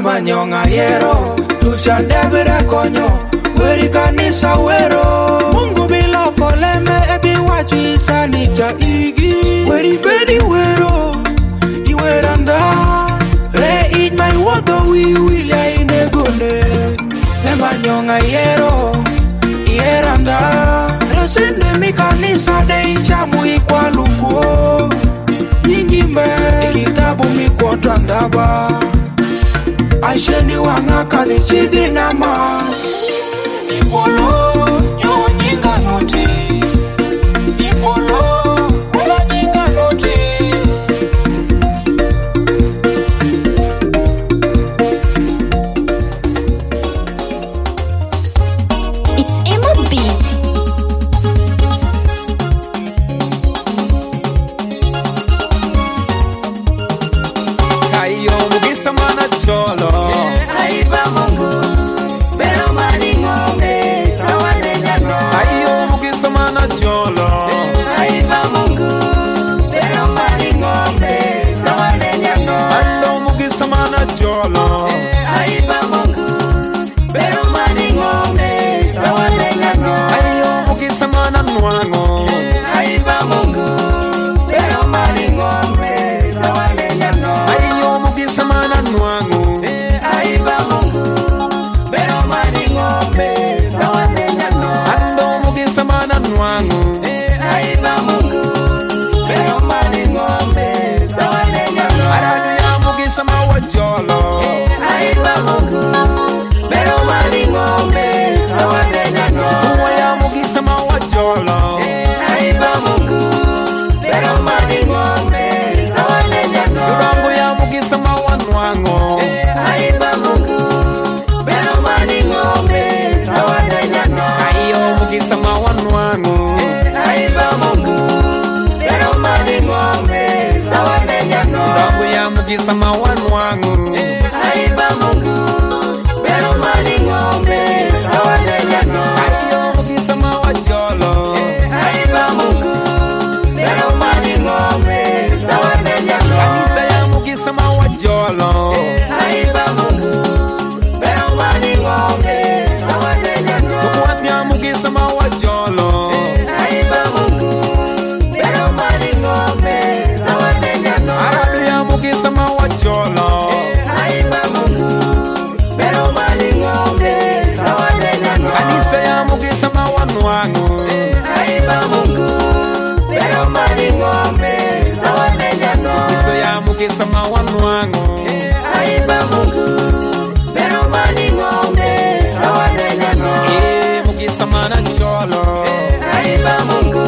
Emanyonga yero Tucha debere konyo Weri kanisa wero Mungu bilo koleme ebi wachu isanita igi Weri bedi wero Iweranda Re eat my water we will ya inegone Emanyonga yero Ieranda Resende mi kanisa de ichamu ikwa luko Ingimbe Ikitabu mi kwa tandaba Aisheni wanga kade chidi nama Ipolo Yo nyinga note Ipolo Kula nyinga note It's Emma Beat. Ayo mugisa mana cholo Aiba Mungu Pero mani ngombe Sawane nyano Ayo mugisa mana cholo Aiba Mungu Pero mani ngombe Sawane nyano Ando mugisa mana cholo Aiba Mungu Pero mani ngombe Sawane nyano Ayo mugisa mana nwango Aiba Mungu Pero mani ngombe Sawane nyano Ayo mugisa mana nwango Aiba Mungu Pero mani ngombe Sawane nyano Ando mugisa mana nwango Aiba Mungu Pero mani ngombe Sawane nyano Aradu ya mugisa mawa cholo Aiba Mungu Pero mani ngombe Sawane nyano Tuwa ya mugisa mawa cholo Aiba Mungu Pero mani ngombe Sawane nyano Yurango ya mugisa mawa nwango Aiba Mungu Pero mani ngombe Sawane nyano Ayo mugisa mawa nwango Aiba Mungu Pero mani ngombe Sawane nyano Yurango ya mugisa mawa nwango Aiba Mungu Pero mani ngombe Sawane nyano Ayo mugisa mawa cholo Aiba Mungu Pero mani ngombe Sawane nyano Kanisa ya mugisa mawa cholo Aiba Mungu Pero mani ngombe Sawane nyano Tukwat ya mugisa mawa cholo Aiba Mungu Pero mani ngombe Sawane nyano Aradu ya mugisa mawa cholo Aiba Mungu Pero mani ngombe Sawane nyano Kanisa ya mugisa mawa nwango Aiba Mungu Pero mani ngombe Sawane nyano Kanisa ya mugisa mawa nwango Aiba Mungu Pero mani ngombe Sawane nyano Mugisa mana cholo Aiba Mungu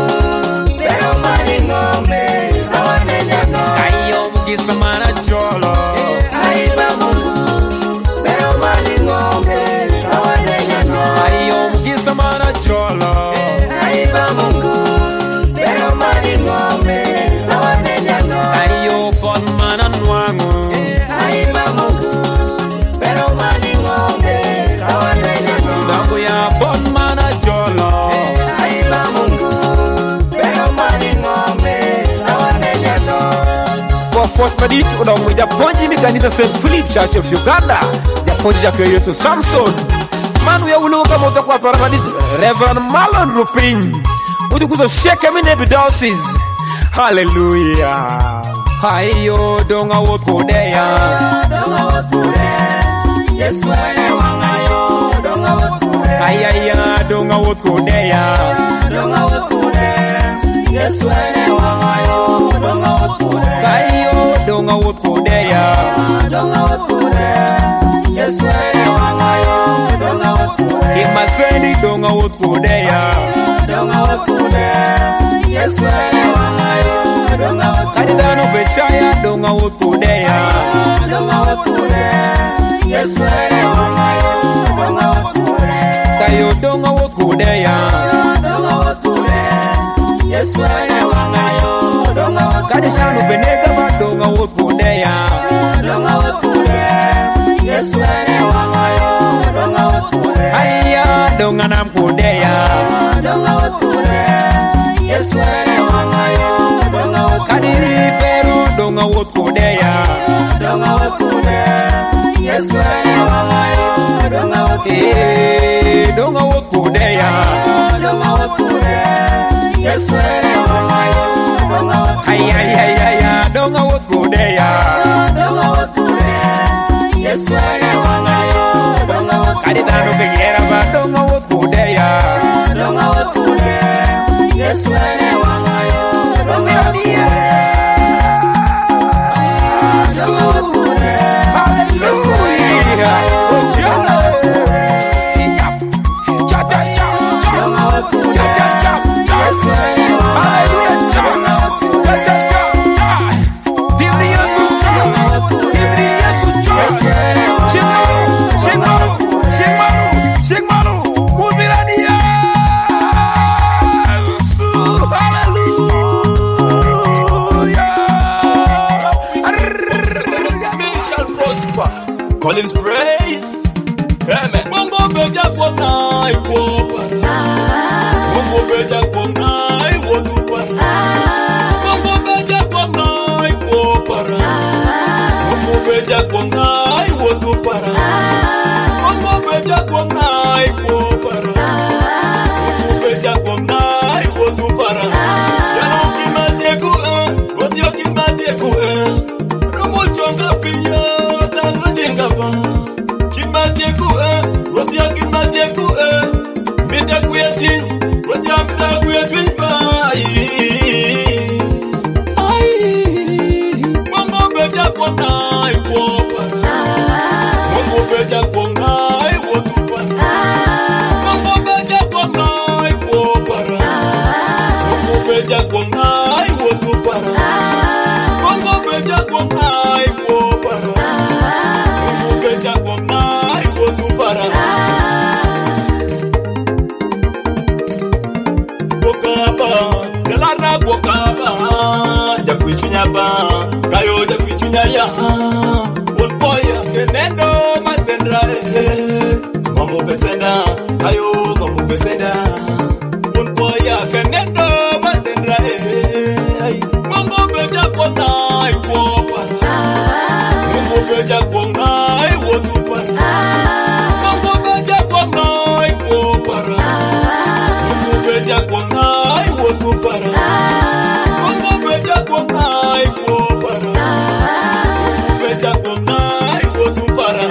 Pero mani ngombe Sawane nyano Ayo mugisa mana cholo Aiba Mungu Pero mani ngombe Sawane nyano Ayo mugisa mana cholo Aiba Mungu Pero mani ngombe Sawane nyano Ayo pon mana nwango Aiba Mungu Pero mani ngombe Sawane nyano Yurango ya pon mana cholo Aiba Mungu Pero mani ngombe Sawane nyano For Fortnite udongo japonji mi kanisa St. Philip Church of Uganda japonji ja yetu Samson manu ya uluka moto kwa paradis Reverend Marlon Rupin udu kuzo sheke mi nebi doses hallelujah hayo donga wokodeya Donga woture Yesu wangayo Donga woture ayaya donga wokodeya Donga woture Yesu wangayo Donga woture ayo donga wokodeya Donga woture Yesu wangayo Donga woture kimaseni donga wokodeya Donga woture Yesu wangayo Donga woture kadidano besaya donga wokodeya Donga woture Yesu wangayo Donga woture kayo donga wokodeya Donga woture Yesu wangayo Donga woture kadishanu benega ba donga wokodeya Donga woture Yesu wangayo Donga woture ayya donga namkodeya Donga woture Yesu wangayo Donga woture kadiri peru donga wokodeya Donga woture Yesu wangayo donga wokude donga wokude ya donga wokude Yesu wangayo donga wokude ay ay ay ay donga wokude ya donga wokude Yesu wangayo donga wokude adi dano kegera ba donga wokude ya donga wokude Yesu wangayo donga wokude donga wokude hallelujah Collins praise. Amen. Mungu beja kwa nai kwa para. Mungu beja kwa nai wotu para. Mungu beja kwa nai kwa para. Mungu beja kwa nai wotu para. Mungu beja kwa nai kwa para. Mungu beja kwa nai wotu para. Yano kimate ku, wotio kimate ku. Rumo chonga piya. Kimatieku rotia kimatieku mita kuyati rotia mita kuyati bai ai mambo beja kwa nai kwa para mambo beja kwa nai wotu para mambo beja kwa nai kwa para mambo beja kwa nai wotu para mambo beja kwa nai kwa para beja kwa nai wotu para Wokaba galara wokaba jakwichunya ba kayo jakwichunya ya Wonpoya kenendo masendra Mamu besenda kayo mamu besenda Wonpoya kenendo masendra Mamu beja kwa nai kwa para Mamu beja kwa nai wotu para Mamu beja kwa nai kwa para Mamu beja kwa nai wotu para Mamu beja kwa nai kwa para Mamu beja kwa nai wotu para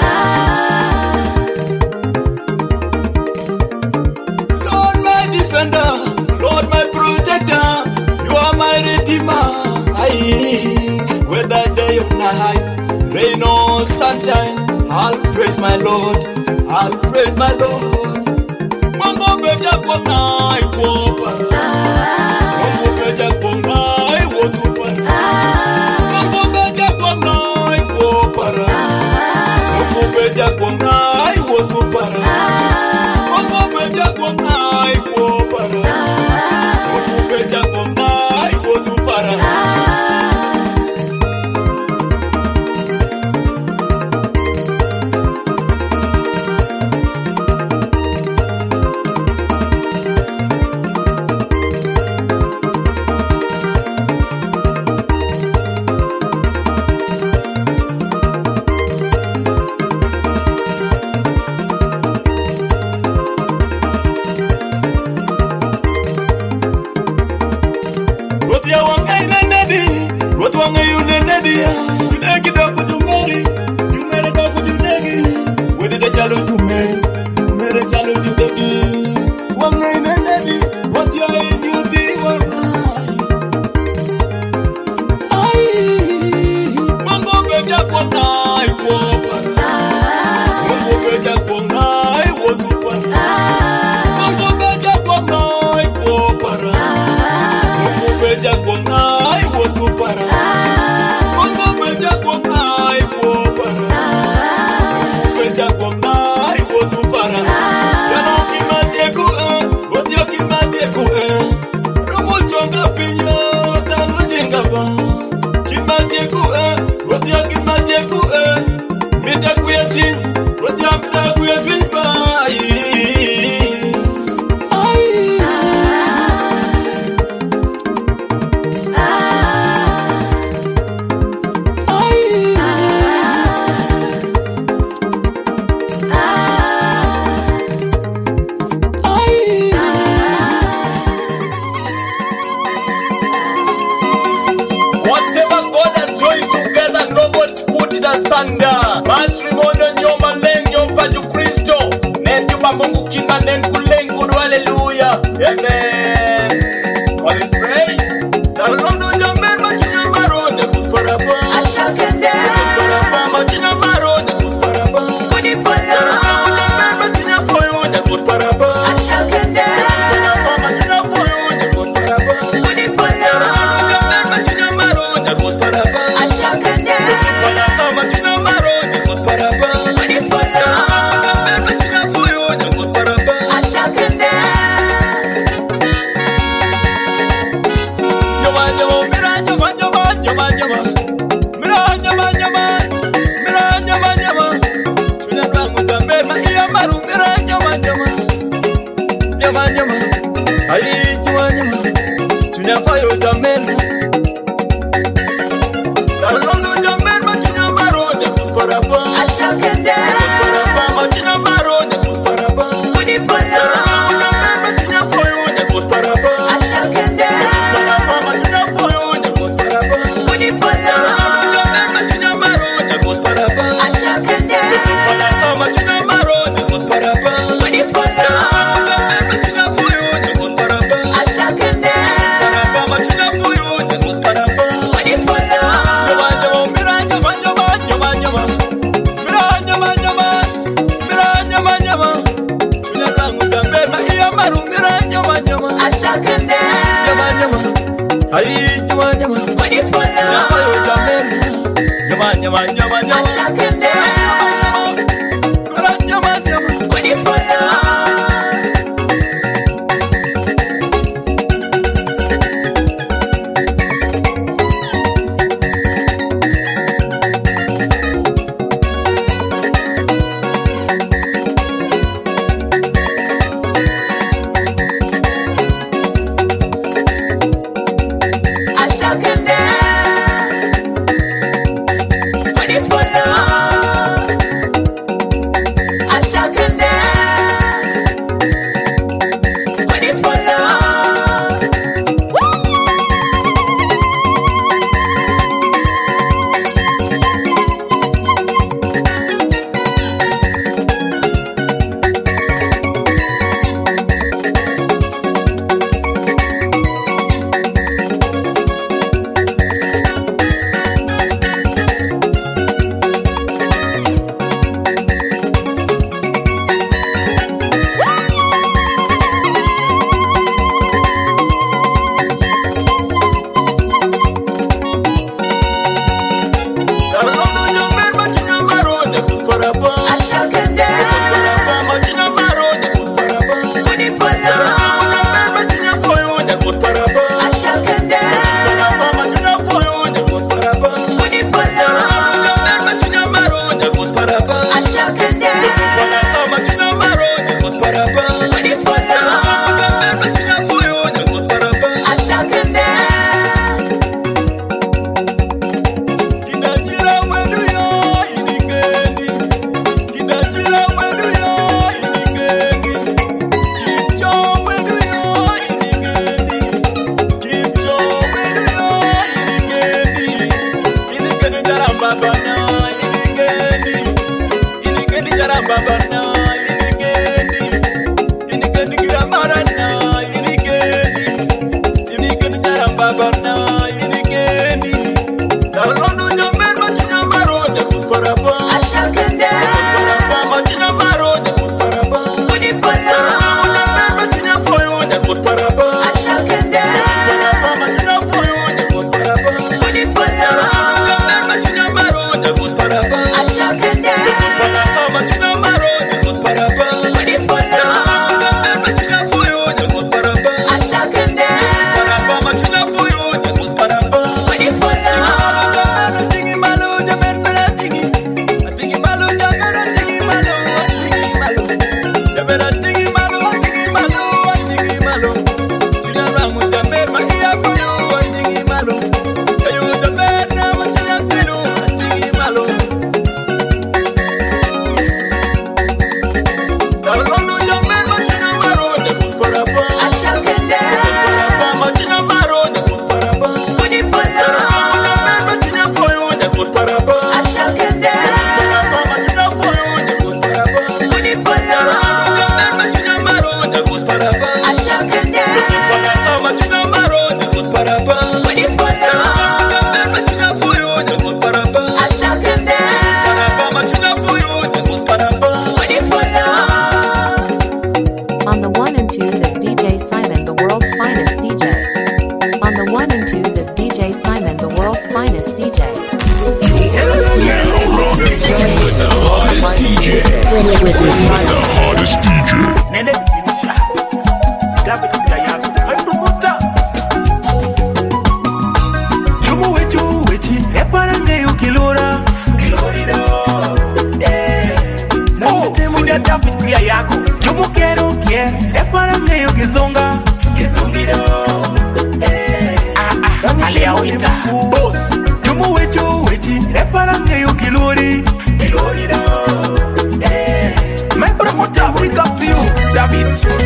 Lord my defender, Lord my protector, you are my redeemer. Whether day or night, rain or sunshine, I'll praise my Lord, I'll praise my Lord. Mambo beja kwa nai kwa para, mambo beja kwa nai wotu para, mambo beja kwa nai kwa para, mambo beja kwa nai wotu para, mambo beja kwa nai kwa para, mambo beja kwa nai wotu para. Para Amen, kuleng, kudu, hallelujah. Amen. All is praise. Nalondo jamber machunya marone kuparaba. Ashakende. Kuparaba machunya marone kuparaba. Kunipola. Nalondo jamber machunya foyone kuparaba. Ashakende. Kuparaba machunya foyone kuparaba. Kunipola. Nalondo jamber machunya marone kuparaba. Ashakende. Kuparaba machunya marone kuparaba. Kunipola. Nalondo jamber machunya foyone kuparaba. Ashakende. Ashakende. Ashakende. kier e para ngeyo kizunga kizungido alia wita boss jumu wecho wechi e para ngeyo kilori kilori do my promoter we got you David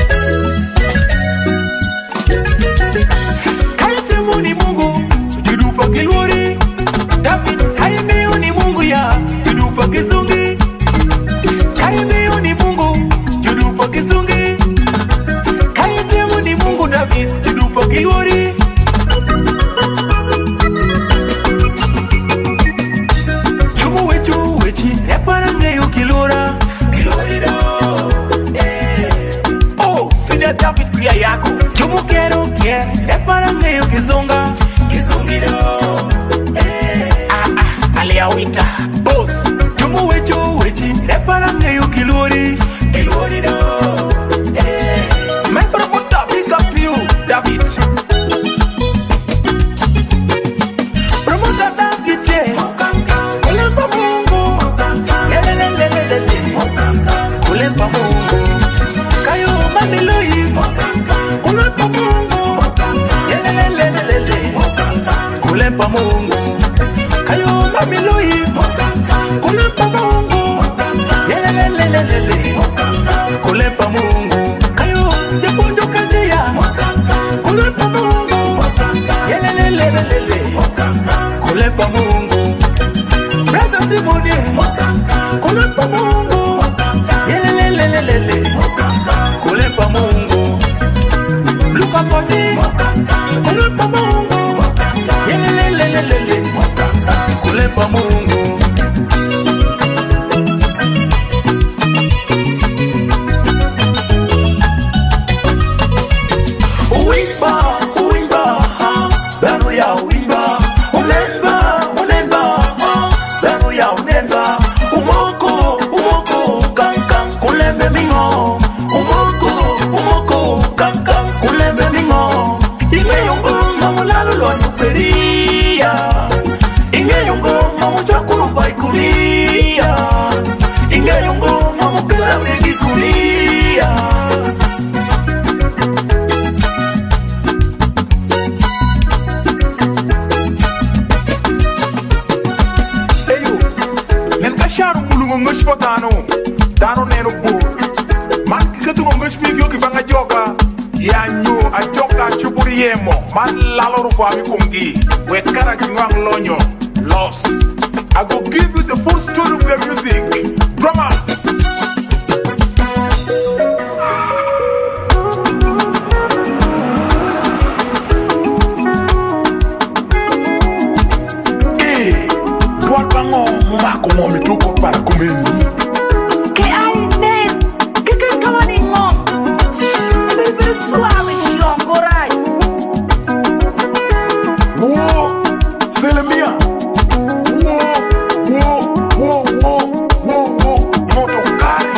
kaite muni Mungu judupa kilori David haime ni Mungu ya judupa kizungi haime ni Mungu judupa kizungi kaite muni Mungu David judupa kilori jumu wechu wechi repara ngeyo kilora kilori do oh sina David kriya yako jumu kero kier repara ngeyo kizunga kizungi do alia wita boss jumu wecho wechi repara ngeyo kilori kilori do my promoter pick up you David promoter David kulempa Mungu lelelelelele kulempa Mungu kayo mami Lois kulempa Mungu lelelelelele kulempa Mungu kayo mami Lois kulempa Mungu lelelelelele kulempa Mungu kayo deponjo kadia kulempa Mungu lelelelelele kulempa Mungu brother Simone kulempa Mungu lelelelelele kulempa Mungu Luka Poti kulempa Mungu lelelelelele kulempa Mungu Uimba bano ya uimba unemba bano ya unemba umoko kankan kulembe mingo umoko kankan kulembe mingo ingeyongo mamulalo lonyuperia ingeyongo mamuchakuru vaikulia ingeyongo mamukela wegikulia Sharu mulungu ngishpa dano neno bur man kikatu ngishpi kyo kibanga joka ya nyu a joka chupuri yemo man lalo rufa mi kungi we kara kingwang lonyo loss I go give you the full story of the music drama como mi truco para comer. ¿Qué hay, Nen? ¿Qué cabaningo? Bebé suave, chilongoray. Wow, c'est le mien. Wow, motokari.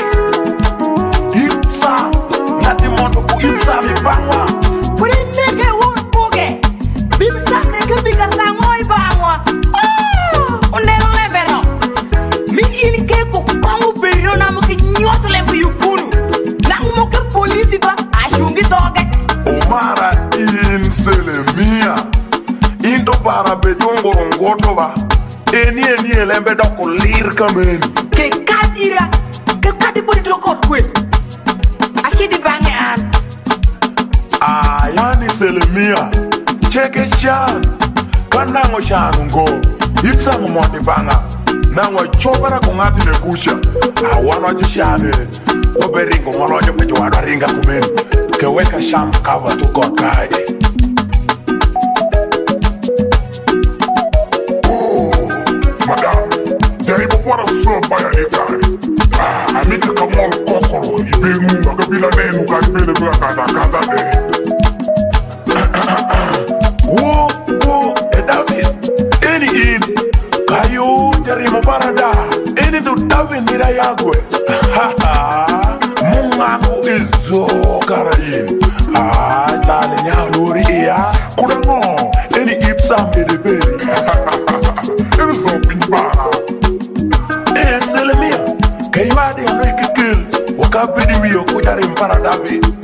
Itza, nati motoku itza mi bangwa. Puri nege wonkoge. Bimsa nege biga sangoy bangwa. Unero lebeno. Mi ilike ko kwangu bero na muki nyoto lembu yukunu. Na umuke polisi ba ashungi doge. Omara in selemia. Into para betongo ngoto ba. Eni elembe doko lir kamen. Ke kati puri loko kwe. Ashidi bange an. Yani selemia. Cheke chan. Kanango chanungo. Itsa mmondi banga. Nangwa chopara kungati nekusha awana jishane oberingo molojo pejo adaringa kumeni keweka sham cover to God guide madam jaribu kuwa na sopa ya nitari amite kamol kokoro ibenu akabila nenu kanibele bila kata de wo David eni in kayo jarimo barada eni tu David nira yagwe mungaku izo karayin jale nyaluri ya kurango eni ipsam edeberi eni so pinbara selemia kayo adi ano ikikil wakabidi wiyo kujarim para David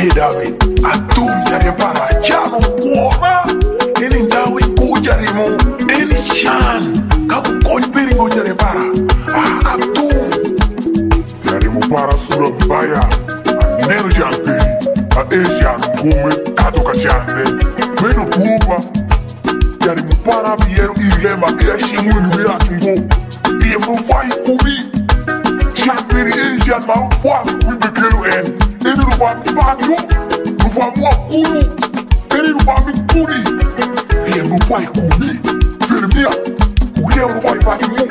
Hey David, atum jari para chano kuora. Ini David ku jari mo, ini chan. Kaku koi piringo jari para. Atum jari mo para Surabaya. Neno jampi, Asian kume kato kasiande. Meno tuba jari mo para biero ilema eshi mwini bia chungo. Iye mo fai kubi. Champiri Asian ma fwa kubi bekelo en. Ele não vai me bater, não vai me aculo, ele não vai me punir, ele não vai comer, vermelha, o leão não vai bater mu.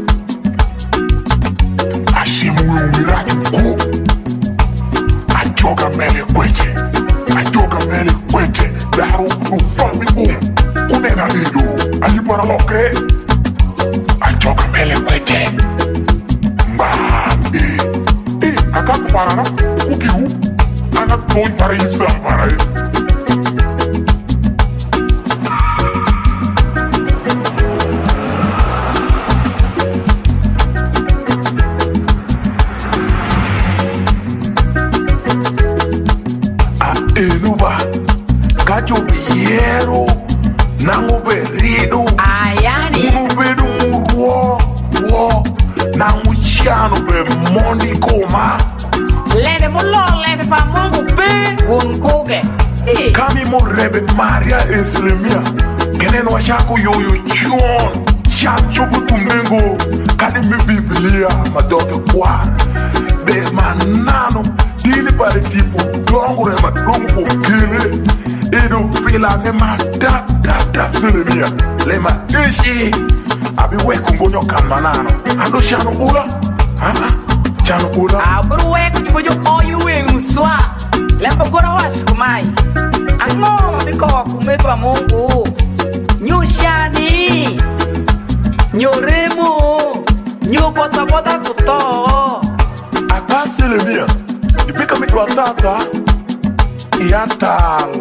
Assim muito mirado com, a joga mele quente, daro não vai me com nega lido, ali para loque, a joga mele quente, mami, acabo para lá. Kukiu, anak boy para isso para aí. A enuba, cacho biero, nango berido, ayani, nango bedo murwo, nango chano be mondi koma. Lene mulo lene pa mungu be unkuge. Kami mo rebe Maria Islamia. Keneno washako yoyo chuon. Chacho butundengo. Kani mi Biblia madoke kwa. Be manano. Dili pare tipo. Dongo re madongo fo kele. Edo pila ne ma dap Islamia. Lema ishi. Abi weko ngonyo kamanano. Ando shano ula. Abru weko jibojo oyu wengu swa. Lempo gora wasikumai. Ango mabiko kumeba Mungu. Nyushani. Nyoremo. Nyobota kuto. Akasi lemia. Ipika mitu atata. Iyatal.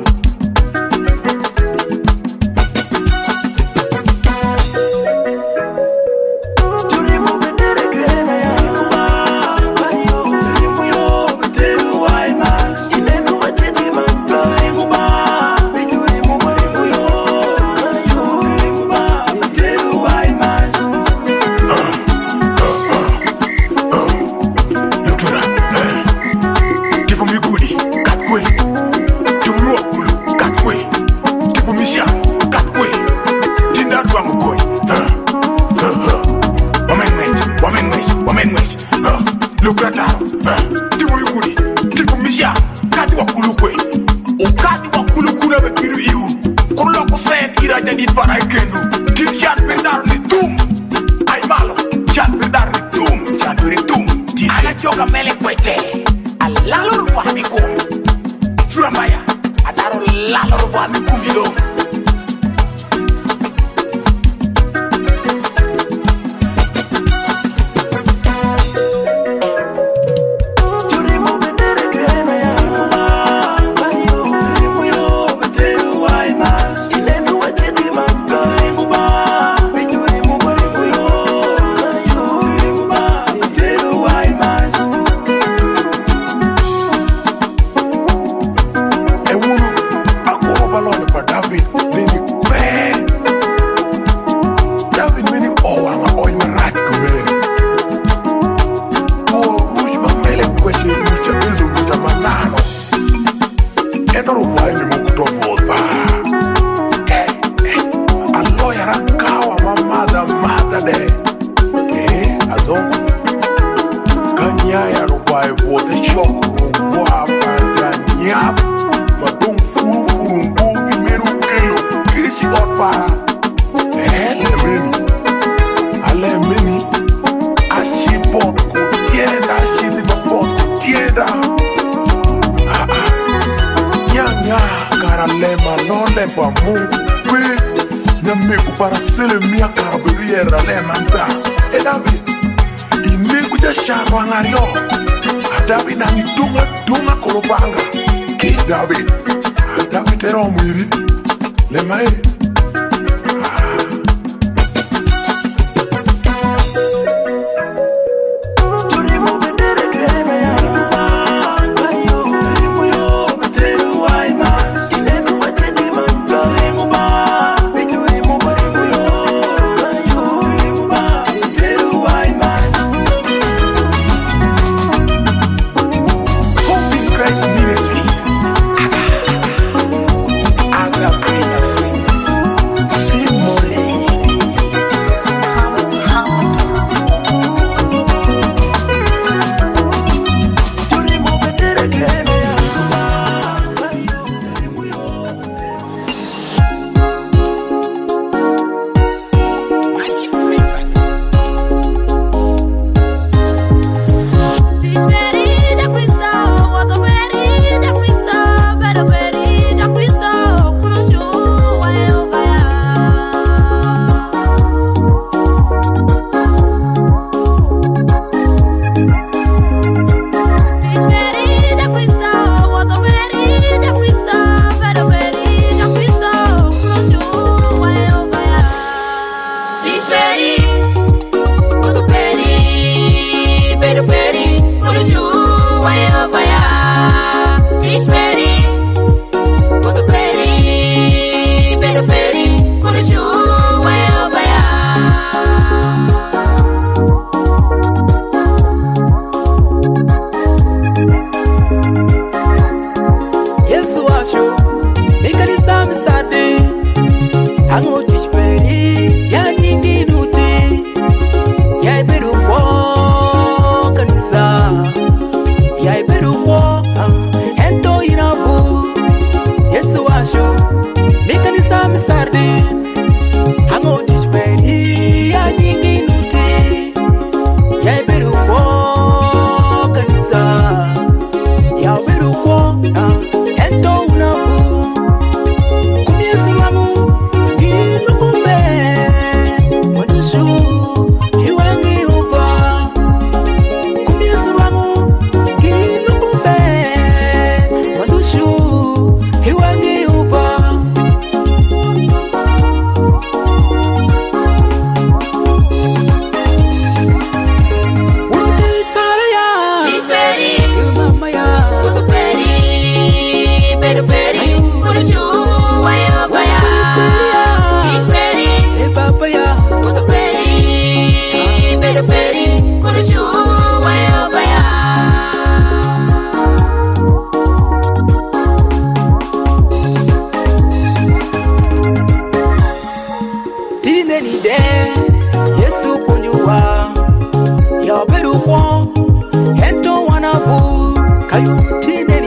Para ser minha caraberiera lemanta. E David, e nego de chabangario. A David na mi dunga kolopanga. Que David? A David era o muiri. Lemae.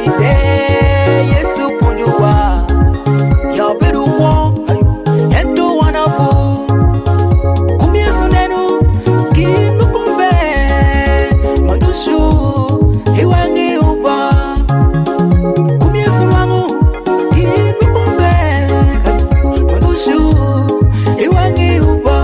Kinde Yesu punjuwa ya beru wo ento wanafu kumyesu nenu kinu kumbe mandushu hiwangi uba kumyesu wangu kinu kumbe mandushu hiwangi uba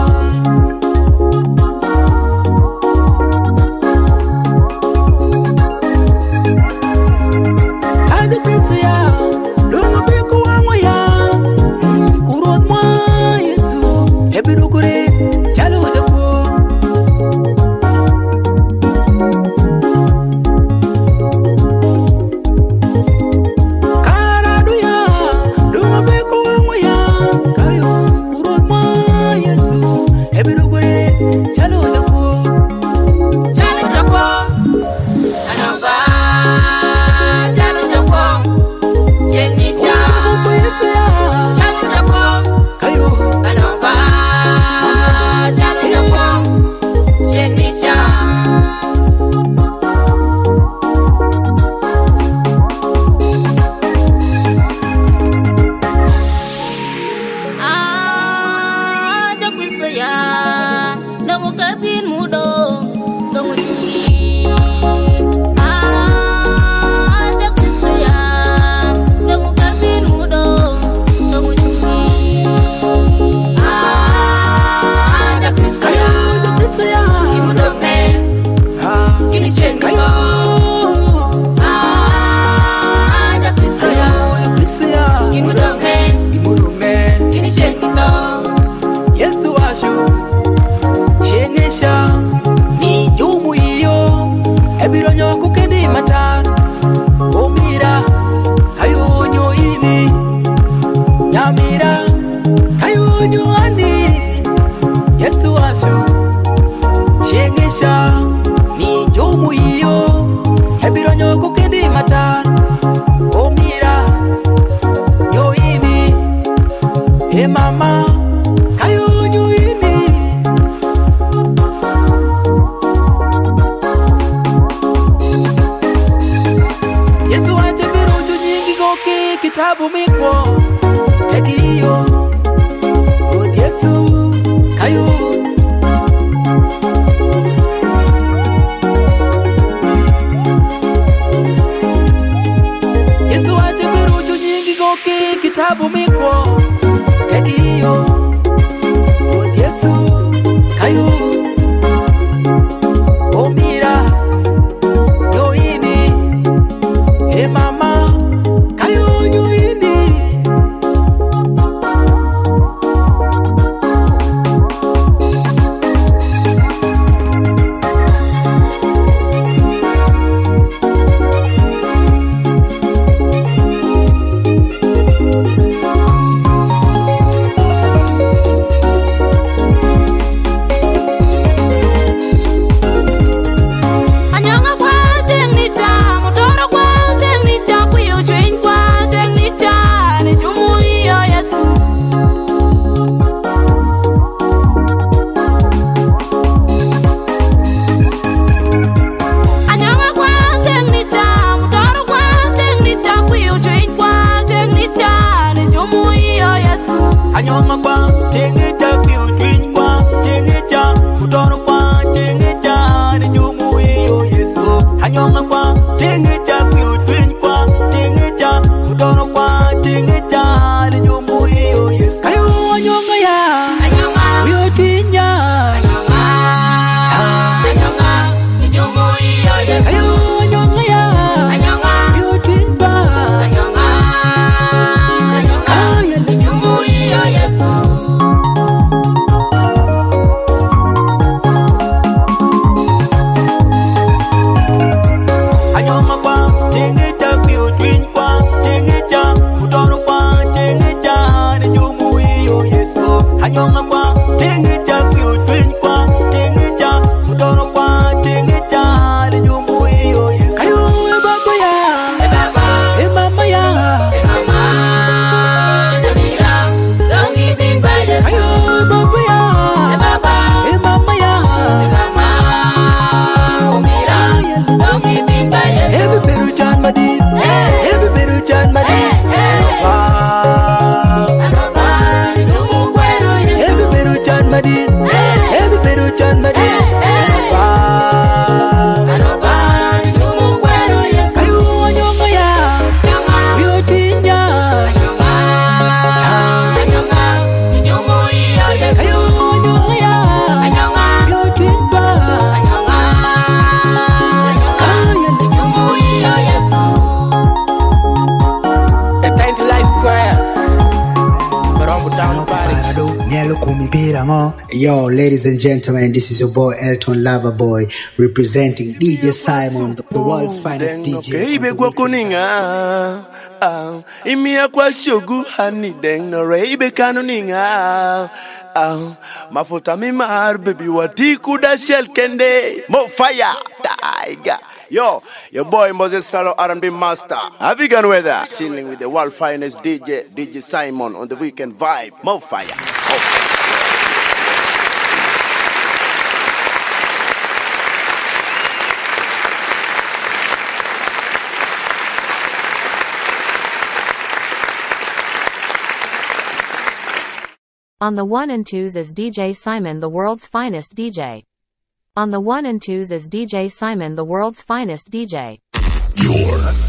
Yo, ladies and gentlemen, this is your boy Elton Loverboy representing DJ Simon, the world's finest DJ. Ibe kwa kuninga, imia kwa shogu hani deng no re ibe kanuninga. Mafuta mimar baby wati kuda shell kende mo fire tiger. Yo, your boy Moses Fellow R&B master. Have you gone with that? Chilling with the world finest DJ Simon on the weekend vibe. Mo fire. On the 1 and 2s is DJ Simon, the world's finest DJ. On the 1 and 2s is DJ Simon, the world's finest DJ.